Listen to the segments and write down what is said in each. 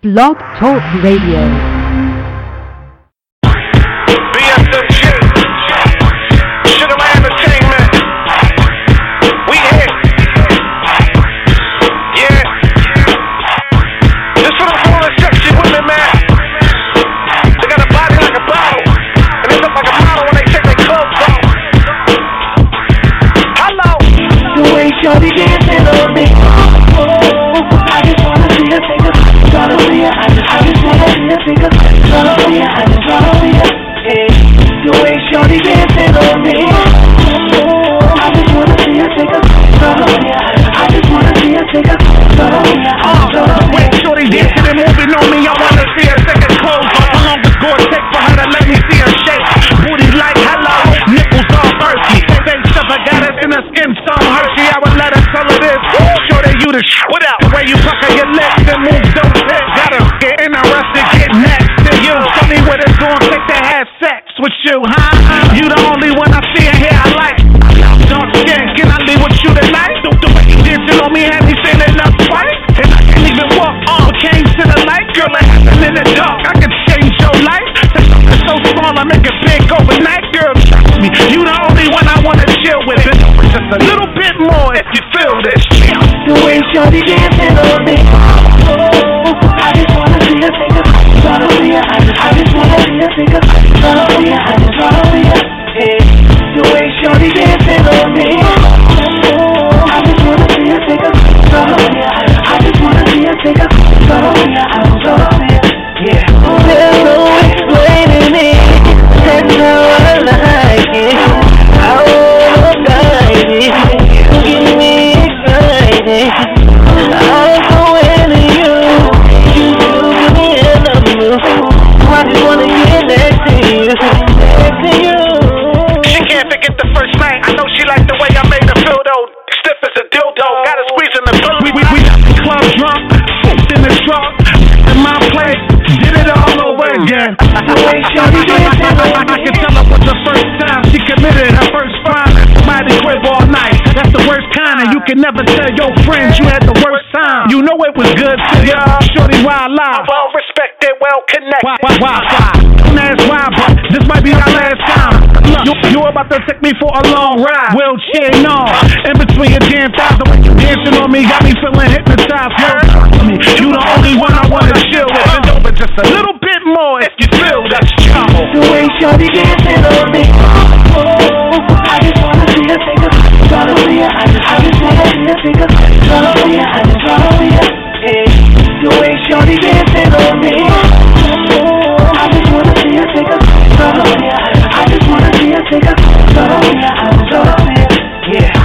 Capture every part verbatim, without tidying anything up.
Blog Talk Radio. B S M G, Sugarland Entertainment, we here, yeah, this for the foreign sexy women, man, they got a body like a bottle, and they look like a model when they take their clothes off. Hello. The way shorty dancing on me, oh, I just wanna see her take a shot of me, I just, I just wanna see her take a shot of me, I just wanna see her, hey. The way shorty dancing on me, oh, I just wanna see her take a shot of me, I just wanna see her take a shot of me, I just wanna see her. When shorty dancing and moving on me, I wanna see her take her clothes off. How long does Gore take for her to let me see her shake? Booty like hello, nipples all earthy. They stuff I got us in her skin so hurty. I would let her tell her this. Shorty, you the sh**. What up? The way you pucker your lips and move those hips. Gotta get interested, get next to you. Tell me what it's gonna take to have sex with you, huh? You the only one I see in here I like. Dark skin, can I leave with you tonight? The way you dancing on me had me saying enough twice. And I can't even walk on, but came to the light. Girl, it happened in the dark, I can change your life. It's so small, I make it big overnight. Girl, trust me, you the only one I wanna chill with. Just a little bit more if you feel this. The way shorty dancing on me, oh, I just wanna see her take a shot of me, I just, I just wanna see her take a shot of me, I just wanna see her, hey. The way shorty dancing on me, oh, I just wanna see her take a shot of me, I just, I just wanna see her take a shot of me, I just wanna see her, yeah. There's no explaining it, that's how I like it, I wanna guide it, get me excited, I'll go into you, you do me and I'm new, I just wanna get next to you, next to you. She can't forget the first night. I know she liked the way I made her feel though. Stiff as a dildo, got her squeezing the pillow. We, we, we got the club drunk, food in the trunk, in my place, did it all over again. The way shorty dancing on I can tell her was the first time she committed her first crime. Mighty crib all night, that's the worst kind. And you can never tell your friends you had the worst time. You know it was good to ya, shorty wild live. Well respected, well connected. Why, why, why, why? Don't ask why, but this might be our last time. Look, you, you about to take me for a long ride. Wheelchair on, in between your damn thighs. The way you dancing on me got me feeling hypnotized. Girl, you the only one I wanna chill with. Bend over just a little bit more if you feel that's trouble. The way shorty dancing on me, oh, I just wanna see her take a shot of me, I just, I just wanna see her take a shot of me, I just wanna see her, hey. The way shorty dancing on me, oh, I just wanna see her take a shot of me, I just, I just wanna see her take a shot of me, I just wanna see her, yeah.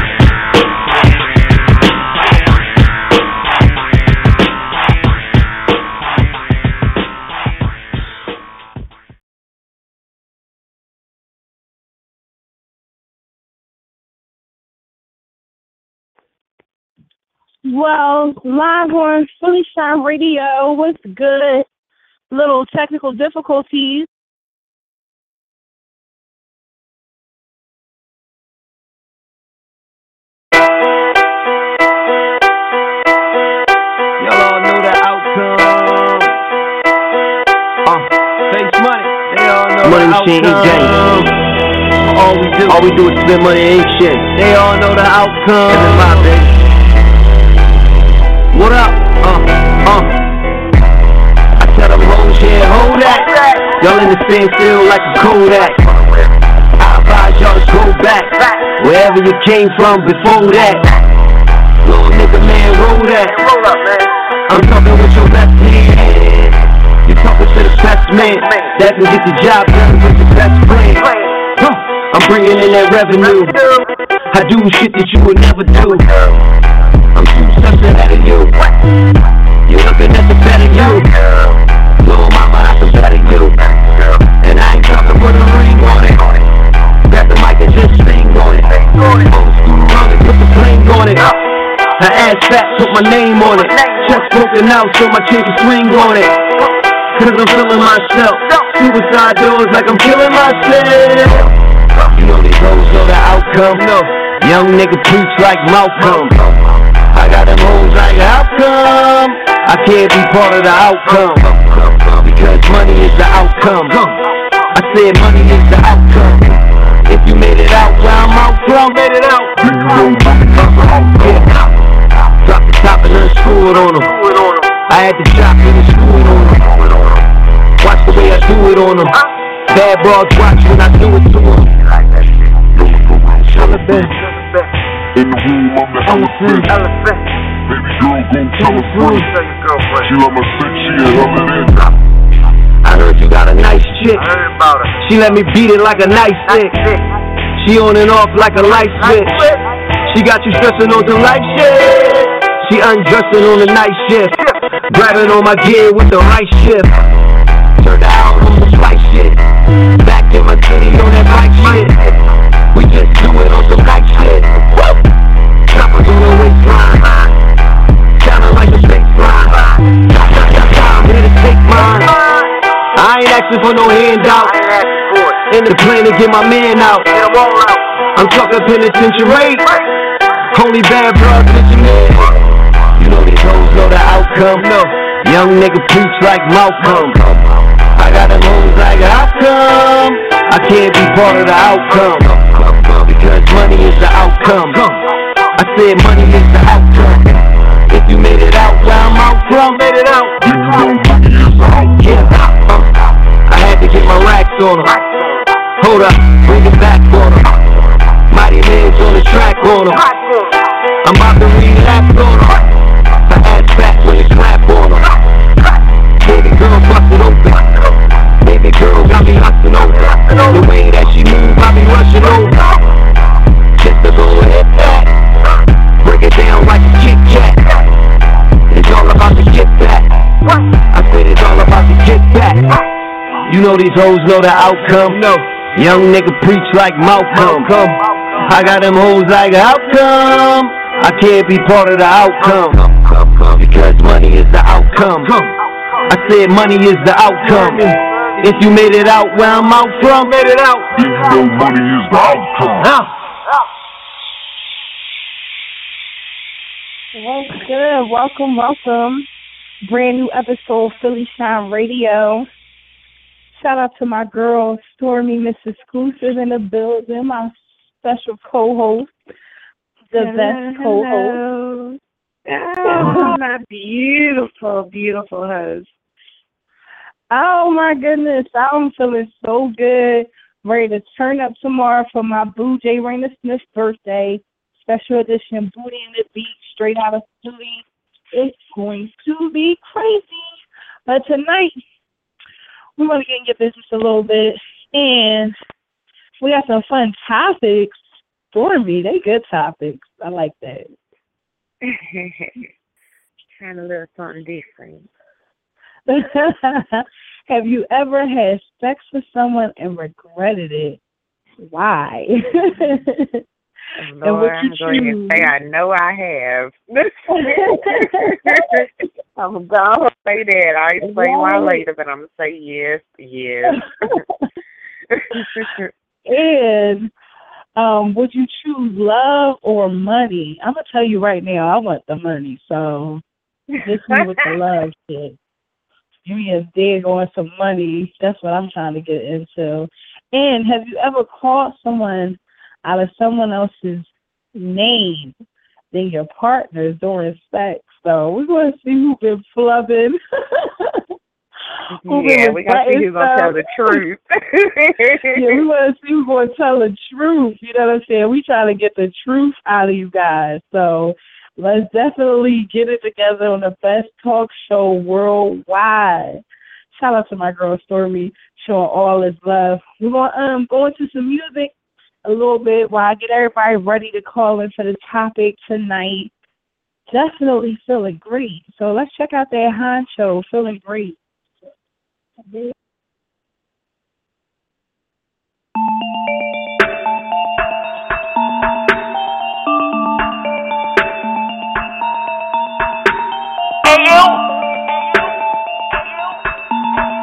Well, live on Philly Shine Radio was good. Little technical difficulties. Y'all all know the outcome. Uh, face money. They all know Money the machine, outcome. All we do, All we do is spend money, ain't shit. they all know the outcome. M M I, baby. What up? Uh, uh. I tell them hoes, yeah, hold that. Y'all in the same field like a Kodak. I advise y'all to go back wherever you came from before that. Little nigga, man, roll that. I'm talking with your left hand. You talking to the best man that can get the job done with the best friend. Huh. I'm bringing in that revenue. I do shit that you would never do. I'm two steps ahead of you. You're looking at the better you. Little mama, I can better you. And I ain't talking with a ring on it. Grab the mic and just sing on it. Old school run it, put the fling on it. Her ass fat, put my name on it. Chest broken out, so my chick can swing on it. Cause I'm feeling myself. Suicide doors like I'm killing myself. You know these hoes know the outcome. No. Young nigga preach like Malcolm. I got them hoes like, how come I can't be part of the outcome, because money is the outcome. I said money is the outcome. If you made it out where I'm out from, made it out, then you know money is the outcome. Drop the top and then screw it on them. I had to chop it and screw it on them. Watch the way I do it on them. Bad broads watch when I do it to them. Elephant. In the room, I'm the elephant. Elephant. Baby girl, go tell her friend. She let me sick, she a hell of I heard you got a nice chick. I heard about her. She let me beat it like a nice stick. She on and off like a light switch. She got you stressing on some light shit. She undressing on the night shift. Grabbing on my gear with the right shift. Turned out on the right shit. Back in my city on that bike shit. We just do it on some night shit. Choppers on the waistline. Sounding like a fake line. I'm here to take mine. I ain't asking for no handout. In the plane to get my man out. I'm talking penitentiary. Only bad blood missionary. You know these hoes know the outcome. No. Young nigga preach like Malcolm. I got them hoes like outcome. I can't be part of the outcome, because money is the outcome. I said money is the outcome. If you made it out where I'm out from, made it out, then you know money is the outcome. Yeah. I had to get my racks on them. Hold up, bring it back on them. Mighty man's on the track on them. I'm about to relapse on them. My ass back when it's clap on them. Baby girl bustin' open. Baby girl got me hustling over. The way that she move, I be rushing over. Just to go hit that. Break it down like a Kit Kat. It's all about the get back. I said it's all about the get back. You know these hoes know the outcome. No. Young nigga preach like Malcolm. I got them hoes like outcome. I can't be part of the outcome, because money is the outcome. I said money is the outcome. If you made it out where I'm out from, made it out, then you know money is the outcome. What's good? Welcome, welcome. Brand new episode, Philly Shine Radio. Shout out to my girl, Stormy, Miss Exclusive in the building, my special co-host, the hello, best co-host. Oh, my beautiful, beautiful host. Oh, my goodness. I'm feeling so good. Ready to turn up tomorrow for my boo, J. Raina Smith's birthday. Special edition, Booty in the Beach, straight out of Philly. It's going to be crazy. But tonight, we want to get into business a little bit, and we got some fun topics for me. They good topics. I like that. Trying a little something different. Have you ever had sex with someone and regretted it? Why? Lord, I'm going to say I know I have. I'm going to say that. I'll explain why later, but I'm going to say yes, yes. And um, would you choose love or money? I'm going to tell you right now, I want the money, so just me with the love shit. Give me a dig on some money. That's what I'm trying to get into. And have you ever called someone out of someone else's name than your partner's during sex? So we're going to see who's been flubbing. who yeah, we got to see who's going to tell the truth. Yeah, we want to see who's going to tell the truth. You know what I'm saying? We trying to get the truth out of you guys. So let's definitely get it together on the best talk show worldwide. Shout out to my girl Stormy, showing all his love. We're going to um, go into some music a little bit while I get everybody ready to call in for the topic tonight. Definitely feeling great. So let's check out that Honcho, Feeling Great. Hey, you.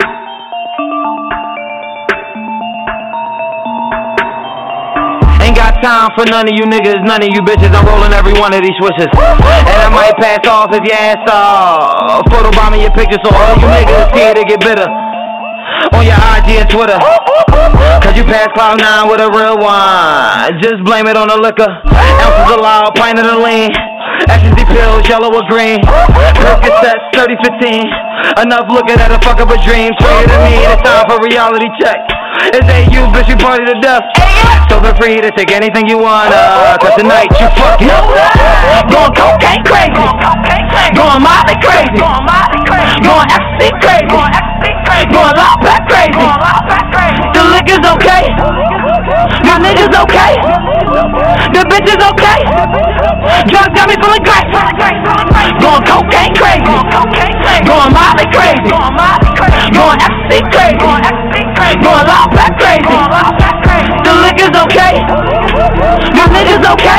Ain't got got time for none of you niggas, none of you bitches. I'm rolling every one of these switches. And I might pass off if your ass off. Photo bombing your pictures so all you niggas see it, get bitter. On your I G and Twitter. Cause you pass cloud nine with a real one. Just blame it on the liquor. Ounces of loud, pint of the lean. Ecstasy pills, yellow or green. Percocets, thirty fifteen. Enough looking at a fuck up a dream. Swear to me, it's time for reality check. It's A U, bitch, you party to death. So feel free to take anything you wanna. Cause tonight you fucking going cocaine crazy. Going Molly crazy. Going ecstasy crazy. Going loud back crazy. The liquor's okay. My niggas okay. The bitch is okay. Drugs got me feeling great. Going cocaine crazy. Going Molly crazy. Going ecstasy crazy. Going loud back crazy. The liquor's okay. My niggas okay.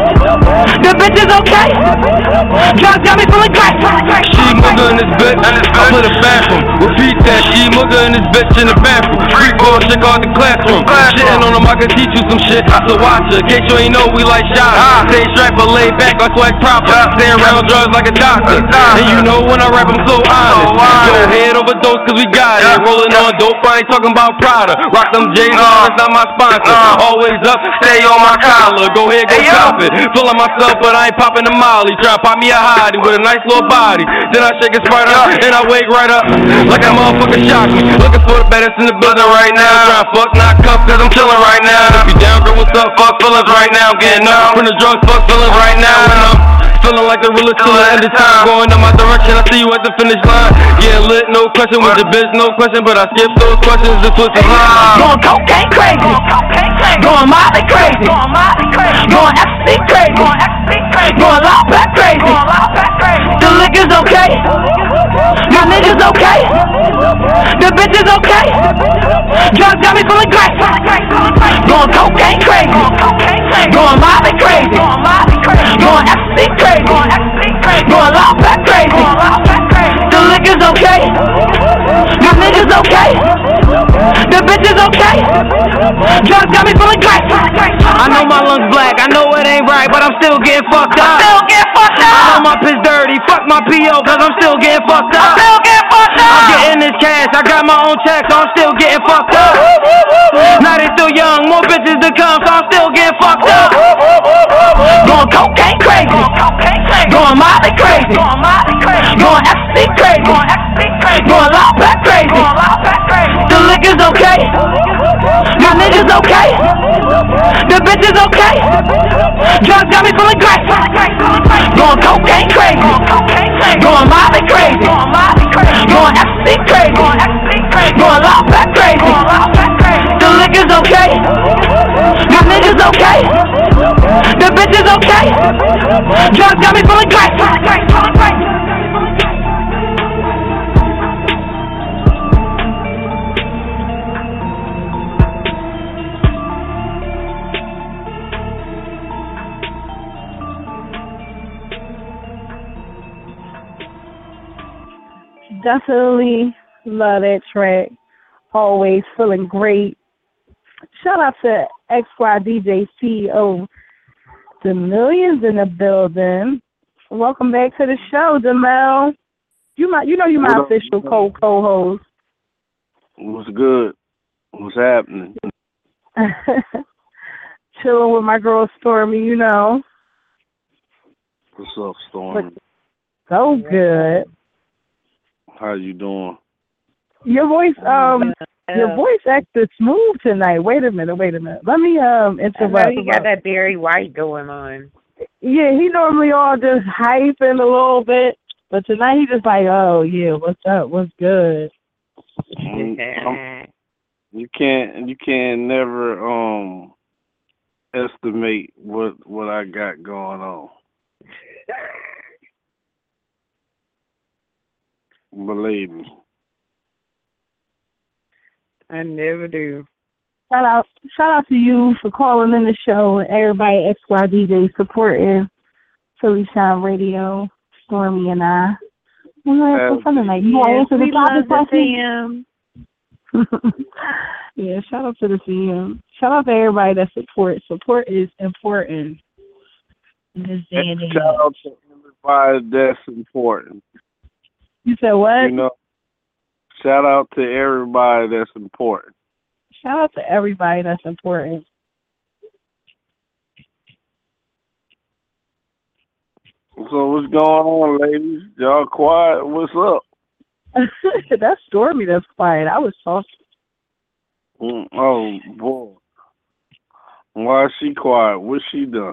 The bitch is okay. Drugs got me feeling great. She mugger in this bitch, I put a bathroom. Repeat that, she mugger in this bitch in the bathroom. Free ball, shit out the classroom. Shitting on them, I can teach you some shit. So watch her, in case you ain't know we like shots. Stay strapped but laid back, I swag proper. Stay around drugs like a doctor. And you know when I rap, I'm so honest. Go head overdose cause we got it. Rolling on dope, I ain't talking about Prada. Rock them J's, that's not my sponsor. Always up, stay on my collar. Go ahead, go cop it. Feeling myself, but I ain't popping the Molly. Try to pop me a hottie with a nice little body. Then I shake it sprite up, and I wake right up like a motherfucker shock me. Looking for the baddest in the building right now. Try to fuck, not cuff, cause I'm chillin' right now. If you down, girl, what's up? Fuck feelings right now. Getting up from the drugs, fuck feelings right now. And I'm feeling like the realest till the end of time. Going in my direction, I see you at the finish line. Getting lit, no question. With your bitch, no question. But I skip those questions, just pussy line. Going cocaine crazy. Going Molly crazy. Going ecstasy crazy. Going loud back crazy. The liquor's okay. My niggas okay. The bitch is okay. Drugs got me feeling great. Going cocaine crazy. Going Molly crazy. Going ecstasy crazy. Going loud back crazy. The liquor's okay. My niggas okay. The bitch is okay. Drugs got me feeling great. I know my lungs black. I know it ain't right, but I'm still getting fucked up. Still getting fucked up. I know my piss dirty. Fuck my P O, cause I'm still getting fucked up. Still getting fucked up. I'm getting this cash. I got my own check, so I'm still getting fucked up. Now they still young, more bitches to come, so I'm still getting fucked up. Going cocaine crazy. Going Molly crazy. Going ecstasy crazy. Going loud back crazy. The liquor's okay. My niggas okay. The bitch is okay. Drugs got me feeling great. Going cocaine crazy. Going Molly crazy. Going ecstasy crazy. Going loud back crazy. The liquor's okay. My niggas okay. The bitch is okay. Drugs got me feeling great. Definitely love that track. Always feeling great. Shout out to X Y D J C E O. The Millions in the building. Welcome back to the show, Demel. You my, you know you my official co co-host. What's good? What's happening? Chilling with my girl Stormy, you know. What's up, Stormy? So good. How you doing? Your voice, um, your voice acted smooth tonight. Wait a minute, wait a minute. Let me um interrupt. I know you got that Barry White going on. Yeah, he normally all just hyping a little bit, but tonight he just like, oh yeah, what's up? What's good? Mm, you can't, you can never um estimate what what I got going on. Believe me. I never do. Shout out, shout out to you for calling in the show and everybody at X Y D J supporting Philly Shine Radio, Stormy and I. We're going to have some fun tonight. You want to answer the topic question? Yeah, shout out to the C M. Shout out to everybody that supports. Support is important in this day and age. Shout out to everybody that's important. You said what? You know, shout out to everybody that's important. Shout out to everybody that's important. So what's going on, ladies? Y'all quiet? What's up? That's Stormy that's quiet. I was talking. Mm, oh, boy. Why is she quiet? What's she done?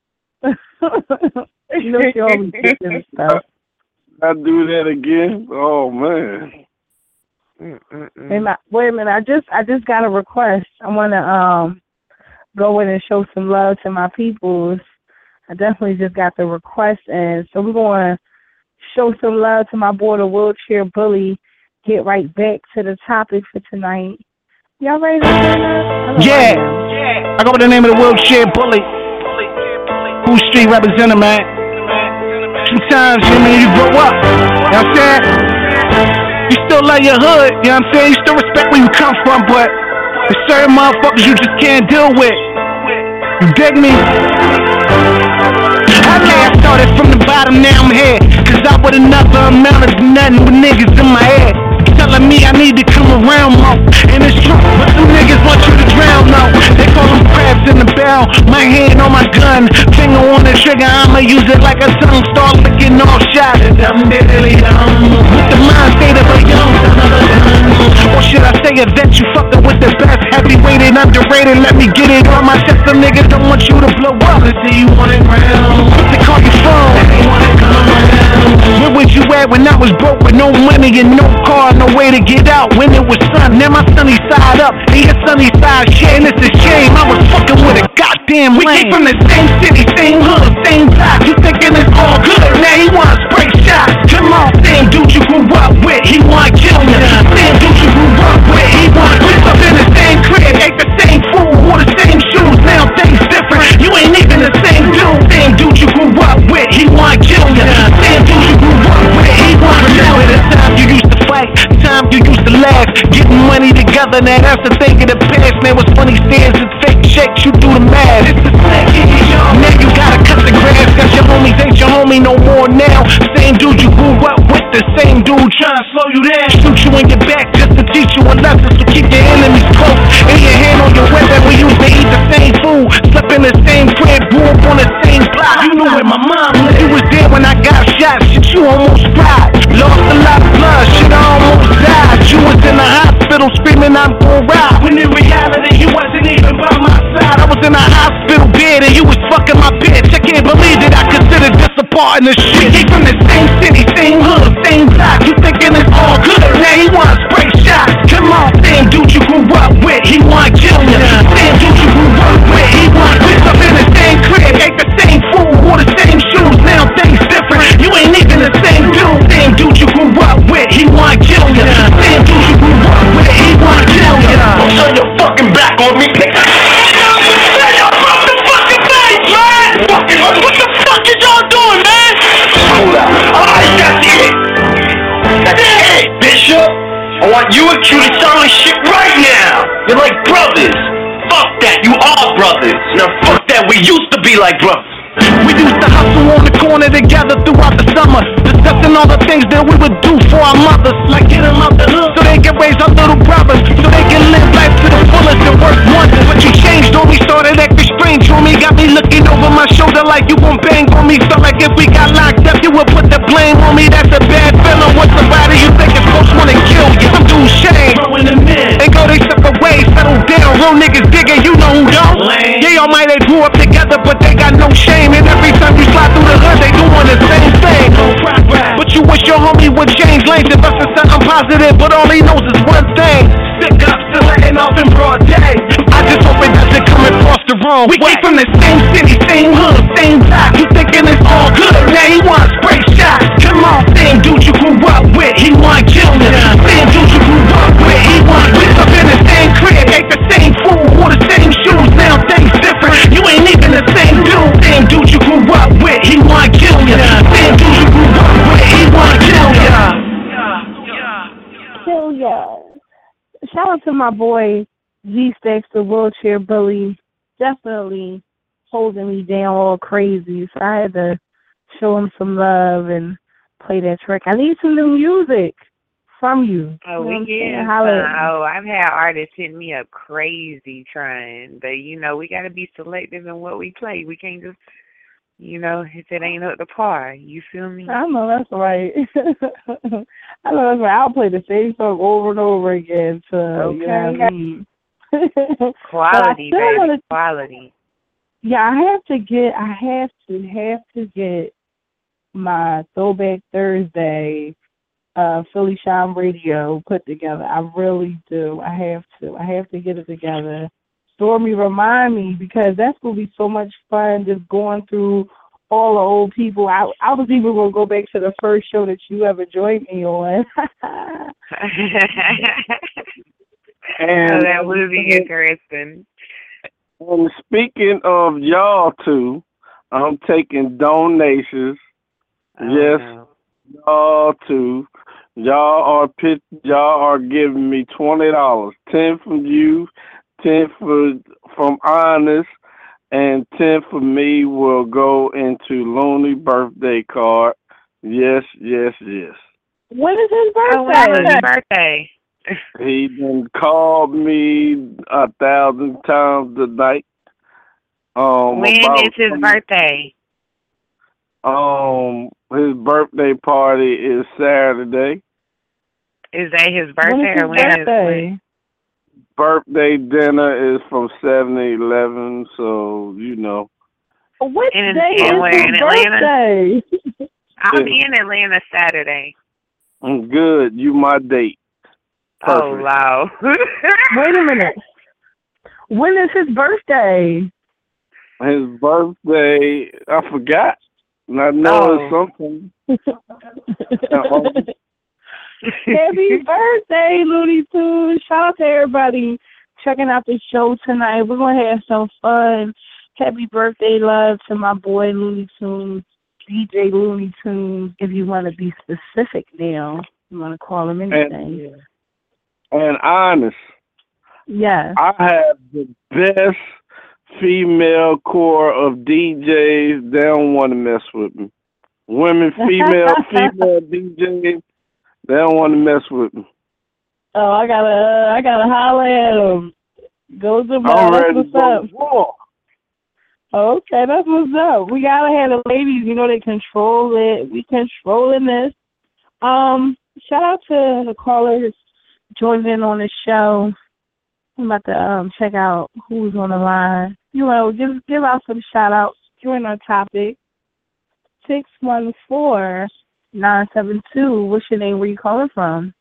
You know she always doing stuff. I do that again? Oh, man. Hey, my, wait a minute. I just I just got a request. I want to um go in and show some love to my peoples. I definitely just got the request in. So we're going to show some love to my boy, the wheelchair bully. Get right back to the topic for tonight. Y'all ready to turn up? Yeah. yeah. I go by the name of the wheelchair bully. Who street representative, man. Sometimes, you know, you grow up. You know what I'm saying? You still love your hood. You know what I'm saying? You still respect where you come from, but there's certain motherfuckers you just can't deal with. You dig me? Okay, I started from the bottom, now I'm here. Cause I would another amount of nothing with niggas in my head. Telling me I need to come around more. And it's true, but some niggas want you to drown now. They call them crabs in the barrel. My hand on my gun, finger on the trigger, I'ma use it like a tongue. Start licking all shots. I'm deadly dumb. With the mind state of a young or should I say a vet? You fucking with the best, heavyweight and underrated. Let me get it on my chest. Some niggas don't want you to blow up. Let's see you on it round. What they call your phone? They wanna come around. Where was you at when I was broke with no money and no car, no way to get out? When it was sun, now my sunny side up, and your sunny side shit. And it's a shame I was fucking with a goddamn lame. We came from the same city, same hood, same block. You thinking it's all good? Now he wants spray shots. Come on, same dude you grew up with, he wanna kill you. Same dude you grew up with, he wanna live up in the same crib, ate the same food, wore the same shoes. Now things different. You ain't even the same dude. Same dude you grew up with, he wanna kill you. Same dude you grew up with, he wanna kill you. The time you used to fight, time you used to laugh, getting money together. Now that's the thing of the past. Man, what's funny stands and fake shakes, you do the math. It's the snake in your yard. Now you gotta cut the grass, cause your homies ain't your homie no more now. Same dude you grew up with, the same dude trying to slow you down. Shoot you in your back just to teach you a lesson. So keep your enemies close and your hand on your weapon. We used to eat the same food, slept in the same crib, grew up on the same block. You knew where my mom lived. You was there when I got shot, shit you almost cried. Lost a lot of blood, shit I almost died. You was in the hospital screaming I'm gon' ride. When in reality you wasn't even by my side. I was in a hospital bed and you was fucking my bitch. I can't believe that I considered this a part of the shit. We came from the same city, same hood, same block. You thinking it's all good? Now he wanna spray shots. Come on, same dude you grew up with, he wanna kill you. Same dude you grew up with, he wanna live up in the same crib, ate the same food, wore the same shoes. Now things different. You ain't even the same dude. Same dude you grew up with, he wanna kill you. Same dude you grew up with, he wanna kill you. Don't turn your fucking back on me. What the fuck is y'all doing, man? Hold up. Alright, that's it. That's it, Bishop. I want you and Q to tell me shit right now. You're like brothers. Fuck that, you are brothers. Now fuck that, we used to be like brothers. We used to hustle on the corner together throughout the summer, discussing all the things that we would do for our mothers, like get them out the hood so they can raise our little brothers, so they can live life to the fullest and work wonders. But you changed on me, started acting strange on me, got me looking over my shoulder like you gon' bang on me. Felt like if we got locked up, you would put the blame on me. That's a bad feeling when somebody you think is supposed to wanna kill you. Some dudes shame, throwing them in, and go they step away, settle down. Real niggas digging, you know who don't. Yeah, y'all might have grew up together, but they got no shame. And every time you slide through the hood, they doing the same thing. But you wish your homie would change lanes, invest in something positive, but all he knows is one thing. Stick up, still letting off in broad day. I just hope it doesn't come across the wrong way. We came from the same city, same hood, same block. You thinking it's all good? Now he wants spray shots. Come on, same dude you grew up with, he wanna kill you. Same dude you grew up with, he wanna live up in the same crib, ate the same food, wore the same shoes. Now things different. You ain't even the same dude. Same dude you grew up with, he wanna kill you. Same dude you grew up with, he wanna kill you. Kill ya. Shout out to my boy G-Stacks, the wheelchair bully, definitely holding me down all crazy. So I had to show him some love and play that track. I need some new music from you. Oh, you know we get Holla. Oh, I've had artists hit me up crazy trying, but you know we got to be selective in what we play. We can't just, you know, if it ain't up to par. You feel me? I know that's right. I know that's right. I'll play the same song over and over again. To, Okay. You know what I mean? Quality, baby. Wanna, Quality. Yeah, I have to get. I have to have to get my Throwback Thursday uh, Philly Shine Radio put together. I really do. I have to. I have to get it together. Stormy, remind me, because that's going to be so much fun just going through all the old people. I, I was even going to go back to the first show that you ever joined me on. And oh, that would be interesting. And speaking of y'all two, I'm taking donations. Oh, yes, no. y'all two. Y'all are pit, y'all are giving me twenty dollars. Ten from you, ten for from Honest, and ten for me will go into Looney birthday card. Yes, yes, yes. When is his birthday? Oh, when is his birthday? He done called me a thousand times tonight. Um, when about, is his birthday? Um, his birthday party is Saturday. Is that his birthday or when is his birthday? Is, Birthday dinner is from seven to eleven, so you know. What in, day in is where, his in birthday? Atlanta? I'll be in Atlanta Saturday. I'm good. You my date. Perfect. Oh, wow. Wait a minute. When is his birthday? His birthday, I forgot. And I know Oh. it's something. Happy birthday, Looney Tunes. Shout out to everybody checking out the show tonight. We're going to have some fun. Happy birthday, love, to my boy Looney Tunes, D J Looney Tunes, if you want to be specific now. You want to call him anything. And, and honest, yes. I have the best female core of D Js. They don't want to mess with me. Women, female, female D Js, they don't want to mess with me. Oh, I gotta, uh, I gotta holler at them. Go to my, I'm that's ready what's to go up. war. Okay, that's what's up. We gotta have the ladies, you know, they control it. We controlling this. Um, shout out to the callers joining in on the show. I'm about to um check out who's on the line. You know, give give out some shout outs. Join our topic. Six one four nine seven two. What's your name? Where you calling from?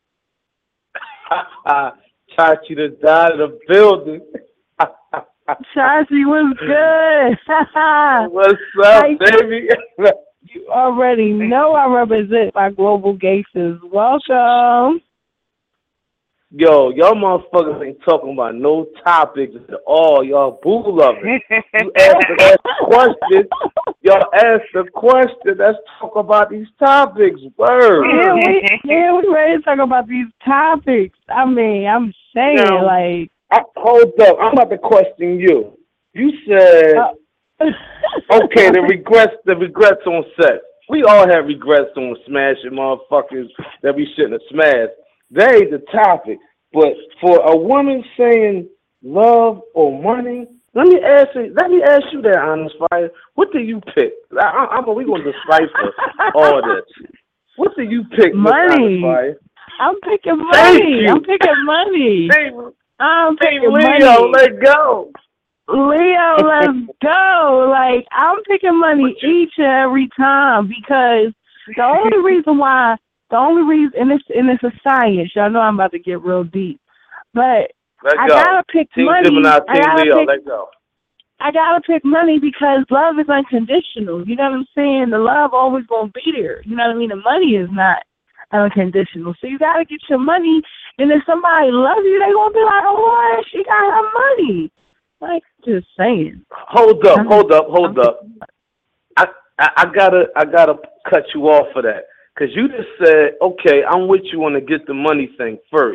Chachi the died in the building. Chachi, what's good? What's up, baby? You already know I represent my global gangsters. Welcome. Yo, y'all motherfuckers ain't talking about no topics at all. Y'all boo loving. You asked that question. Y'all asked the question. Let's talk about these topics. Word. Yeah, we, yeah, we ready to talk about these topics. I mean, I'm saying, Now, like... I, hold up. I'm about to question you. You said, uh, okay, the regrets, the regrets on sex. We all have regrets on smashing motherfuckers that we shouldn't have smashed. That ain't the topic. But for a woman saying love or money, let me ask you. Let me ask you that, Honest Fire. What do you pick? I, I, I'm. We gonna decipher all this. What do you pick? Money. Honest Fire? I'm picking money. Thank you. I'm picking money. Hey, I'm hey, picking Leo, money. let go. Leo, let's go. Like, I'm picking money each and every time because the only reason why, the only reason, and it's, and it's a science. Y'all know I'm about to get real deep. But Let I go. gotta pick Team money. Gemini, I Team gotta Leo, pick, let go. I gotta pick money because love is unconditional. You know what I'm saying? The love always gonna be there. You know what I mean? The money is not unconditional. So you gotta get your money, and if somebody loves you, they gonna be like, oh, what? She got her money. Like, just saying. Hold up, hold up, hold up. I, I, I gotta, I gotta cut you off for that because you just said, okay, I'm with you on the get the money thing first,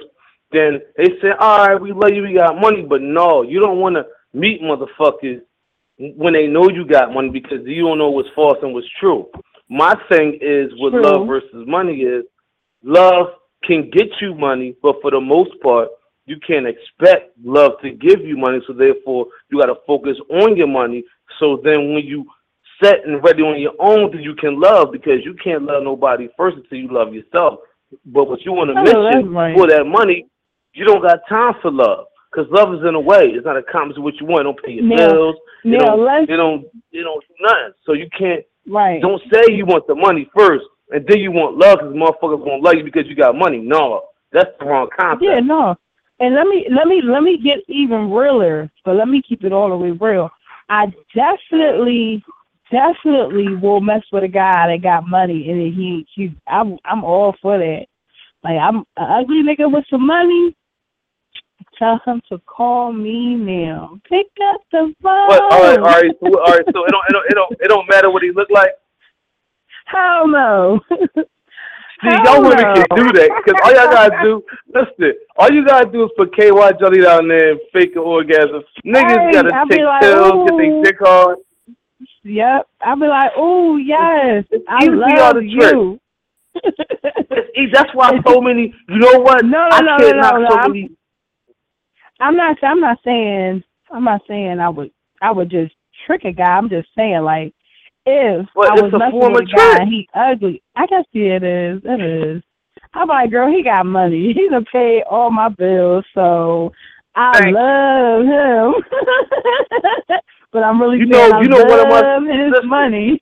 then they say, all right, we love you, we got money. But no, you don't want to meet motherfuckers when they know you got money because you don't know what's false and what's true. My thing is with True. love versus money is love can get you money, but for the most part, you can't expect love to give you money. So therefore, you got to focus on your money. So then when you set and ready on your own, then you can love because you can't love nobody first until you love yourself. But what you want to Oh, mention that's right. for that money, you don't got time for love. Because love is in a way. It's not a accomplish what you want. It don't pay your Now- bills. It now don't, let's- it don't, it don't do nothing. So you can't, Right. don't say you want the money first and then you want love because motherfuckers won't love you because you got money. No, that's the wrong concept. Yeah, no. And let me let me let me get even realer, but let me keep it all the way real. I definitely definitely will mess with a guy that got money and he ain't cute. I'm I'm all for that. Like I'm an ugly nigga with some money. Tell him to call me now. Pick up the phone. What? All right, all right, so, all right. So it don't, it don't, it don't, it don't matter what he look like. Hell no. See, Hell y'all women no. can do that because all y'all gotta do, listen, all you gotta do is put K Y Jelly down there and fake an orgasm. Niggas Hey, gotta I be take like, pills, get ooh. their dick hard. Yep. I'll be like, oh yes, I easy love all the you. It's easy. That's why so many. You know what? No, no, I no, can't no, knock no, so I'm- many. I'm not. I'm not saying. I'm not saying I would. I would just trick a guy. I'm just saying like, if Well, I it's was a messing form with a of guy trick. and he ugly, I guess yeah, it is. It is. I'm like, girl, he got money. He done paid all my bills, so I Thank love him. But I'm really You saying know- I you know what I love want- his listen. money.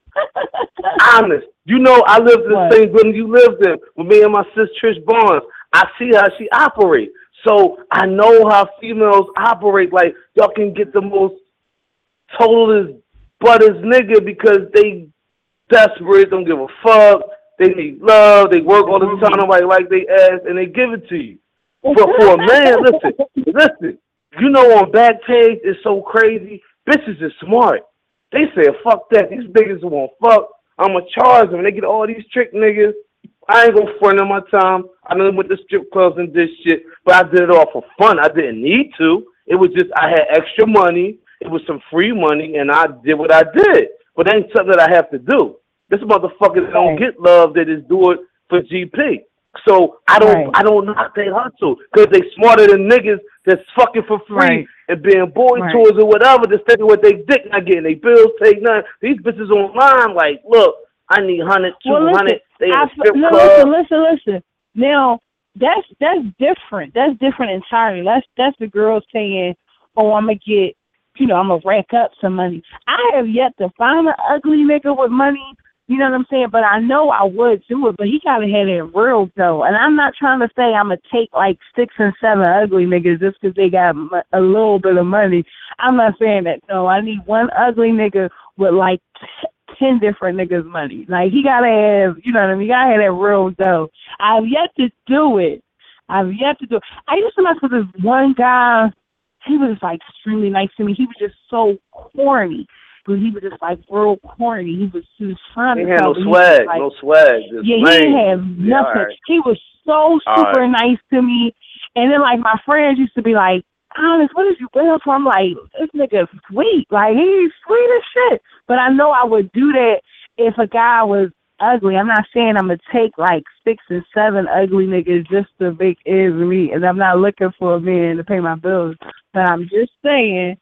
Honest. You know, I lived in the What? same building you lived in with me and my sis Trish Barnes. I see how she operates. So I know how females operate. Like, y'all can get the most total as butters nigga because they desperate, don't give a fuck. They need love. They work all the time. Nobody like they ass, and they give it to you. But for a man, listen, listen. You know, on Backpage, it's so crazy. Bitches is smart. They say, fuck that. These niggas won't fuck. I'm going to charge them. They get all these trick niggas. I ain't going to front on my time. I done went to strip clubs and this shit, but I did it all for fun. I didn't need to. It was just I had extra money. It was some free money, and I did what I did. But it ain't something that I have to do. This motherfucker don't get love. They just do it for G P. So I don't, Right. I don't knock they hustle because they smarter than niggas that's fucking for free Right. and being boy Right. tours or whatever. Just thinking what they dick not getting. They bills paid nothing. These bitches online like, look, I need hundred, two Well, listen, hundred. They in I a strip no, club. listen, listen, listen. Now that's that's different. That's different entirely. That's that's the girl saying, "Oh, I'm gonna get, you know, I'm gonna rack up some money." I have yet to find an ugly nigga with money. You know what I'm saying? But I know I would do it. But he gotta have it real though. And I'm not trying to say I'm gonna take like six and seven ugly niggas just because they got m- a little bit of money. I'm not saying that. No, I need one ugly nigga with like ten different niggas' money. Like he gotta have, you know what I mean? He gotta have that real dough. I've yet to do it. I've yet to do it. I used to mess with this one guy. He was like extremely nice to me. He was just so corny, but he was just like real corny. He was he was trying They to had tell no me he was, swag, like, no swag. Just yeah, he lame. didn't have Yeah, nothing. all right. He was so All super right. nice to me. And then like my friends used to be like, Honest, what is you with for? I'm like, this nigga's sweet. Like he's sweet as shit. But I know I would do that if a guy was ugly. I'm not saying I'm gonna take like six and seven ugly niggas just to make ends meet, and I'm not looking for a man to pay my bills. But I'm just saying,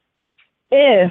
if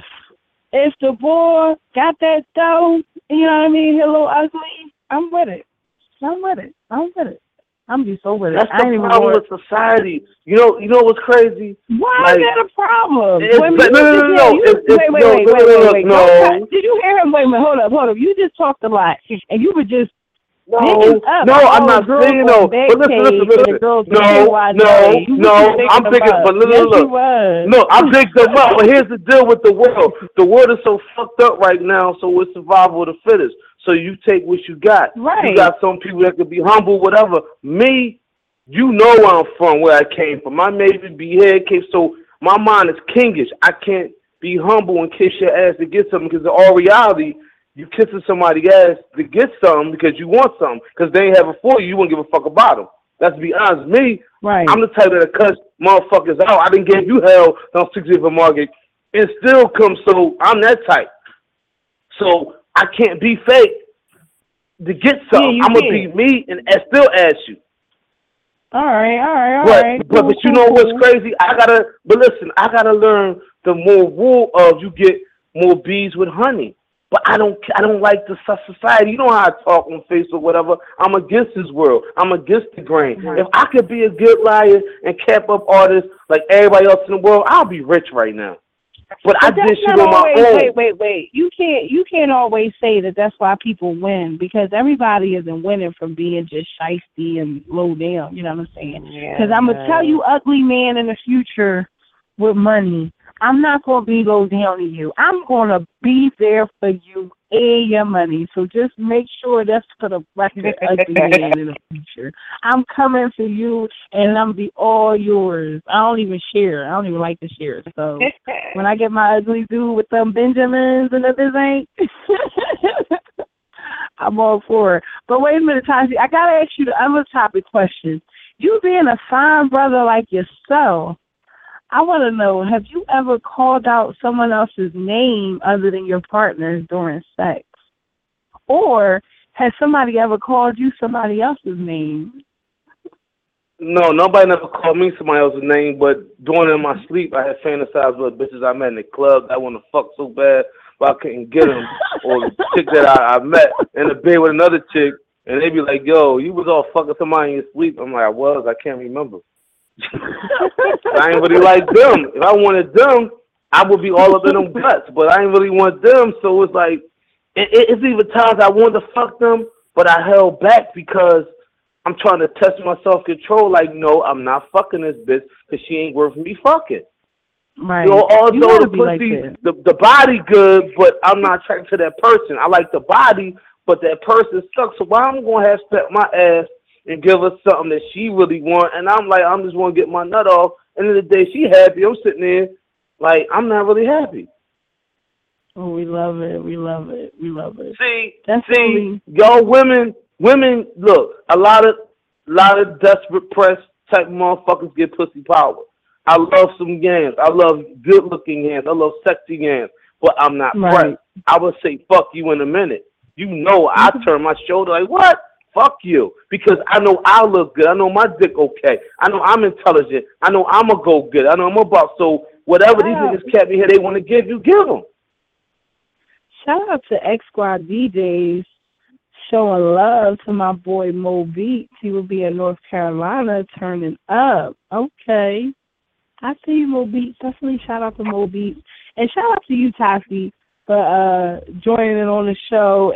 if the boy got that dough, you know what I mean, he a little ugly, I'm with it. I'm with it. I'm with it. I'm just so with it. That's I the ain't even problem going. with society. You know, you know what's crazy? Why Like, is that a problem? it's- When but you no, no, just no, said no, you- it's- it's- wait, wait, no, wait, no, wait, no, wait, no, wait. no. Don't cut- Did you hear him? Wait a minute. Hold up, hold up. You just talked a lot, and you were just No, digging up no, all I'm the not girls saying on no. But listen, Backpage listen, and the listen. girls on No, K Y J. no, You no. was just I'm digging thinking, them but up. look, Yes, look, you look. was. No, I picked them up. But here's the deal with the world. The world is so fucked up right now. So it's survival of the fittest. So you take what you got. Right. You got some people that could be humble, whatever. Me, you know where I'm from, where I came from. My maybe be head came. So my mind is kingish. I can't be humble and kiss your ass to get something because in all reality, you kissing somebody's ass to get something because you want something because they ain't have it for you. You won't give a fuck about them. Let's be honest. Me, right. I'm the type that cuss motherfuckers out. I didn't give you hell on sixtieth and Market and still come. So I'm that type. So I can't be fake to get something. Yeah, I'm gonna be me and, and still ask you. All right, all right, all but, right. But cool, but you cool, know what's cool. crazy? I gotta. But listen, I gotta learn the more rule of you get more bees with honey. But I don't. I don't like the society. You know how I talk on Facebook, whatever. I'm against this world. I'm against the grain. Right. If I could be a good liar and cap up artist like everybody else in the world, I'll be rich right now. But, but I did shit on my always, own. Wait, wait, wait. You can't. You can't always say that. That's why people win, because everybody isn't winning from being just shiesty and low down. You know what I'm saying? Because Yeah, I'm gonna tell you, ugly man in the future with money, I'm not gonna be low down to you. I'm gonna be there for you and your money. So just make sure that's for the record, ugly man in the future. I'm coming for you, and I'm be all yours. I don't even share. I don't even like to share. So when I get my ugly dude with them Benjamins and everything, I'm all for it. But wait a minute, Tashi, I gotta ask you the other topic question. You being a fine brother like yourself, I want to know, have you ever called out someone else's name other than your partner's during sex? Or has somebody ever called you somebody else's name? No, nobody never called me somebody else's name, but during in my sleep, I had fantasized with bitches I met in the club. I want to fuck so bad, but I couldn't get them. Or the chick that I, I met in the bed with another chick, and they be like, yo, you was all fucking somebody in your sleep. I'm like, I was. I can't remember. I ain't really like them. If I wanted them, I would be all up in them guts, but I ain't really want them. So it's like, it, it's even times I wanted to fuck them, but I held back because I'm trying to test my self-control. Like, no, I'm not fucking this bitch because she ain't worth me fucking. Right. You know, although you the pussy, like the, the body good, but I'm not attracted to that person. I like the body, but that person sucks. So why I'm going to have to step my ass and give her something that she really want, and I'm like, I'm just want to get my nut off. End of the day, she happy. I'm sitting there like, I'm not really happy. Oh, we love it. We love it. We love it. See, Definitely. see, y'all women, women, look, a lot of, lot of desperate press type motherfuckers get pussy power. I love some games. I love good-looking games. I love sexy games, but I'm not Right. pressed. I would say fuck you in a minute. You know, I turn my shoulder like, what? Fuck you, because I know I look good. I know my dick okay. I know I'm intelligent. I know I'm a go good. I know I'm about. So whatever these Wow. niggas kept me here, they want to give you, give them. Shout out to X Squad D Js showing love to my boy Mo Beats. He will be in North Carolina turning up. Okay. I see you, Mo Beats. Definitely shout out to Mo Beats. And shout out to you, Tassie, for uh, joining in on the show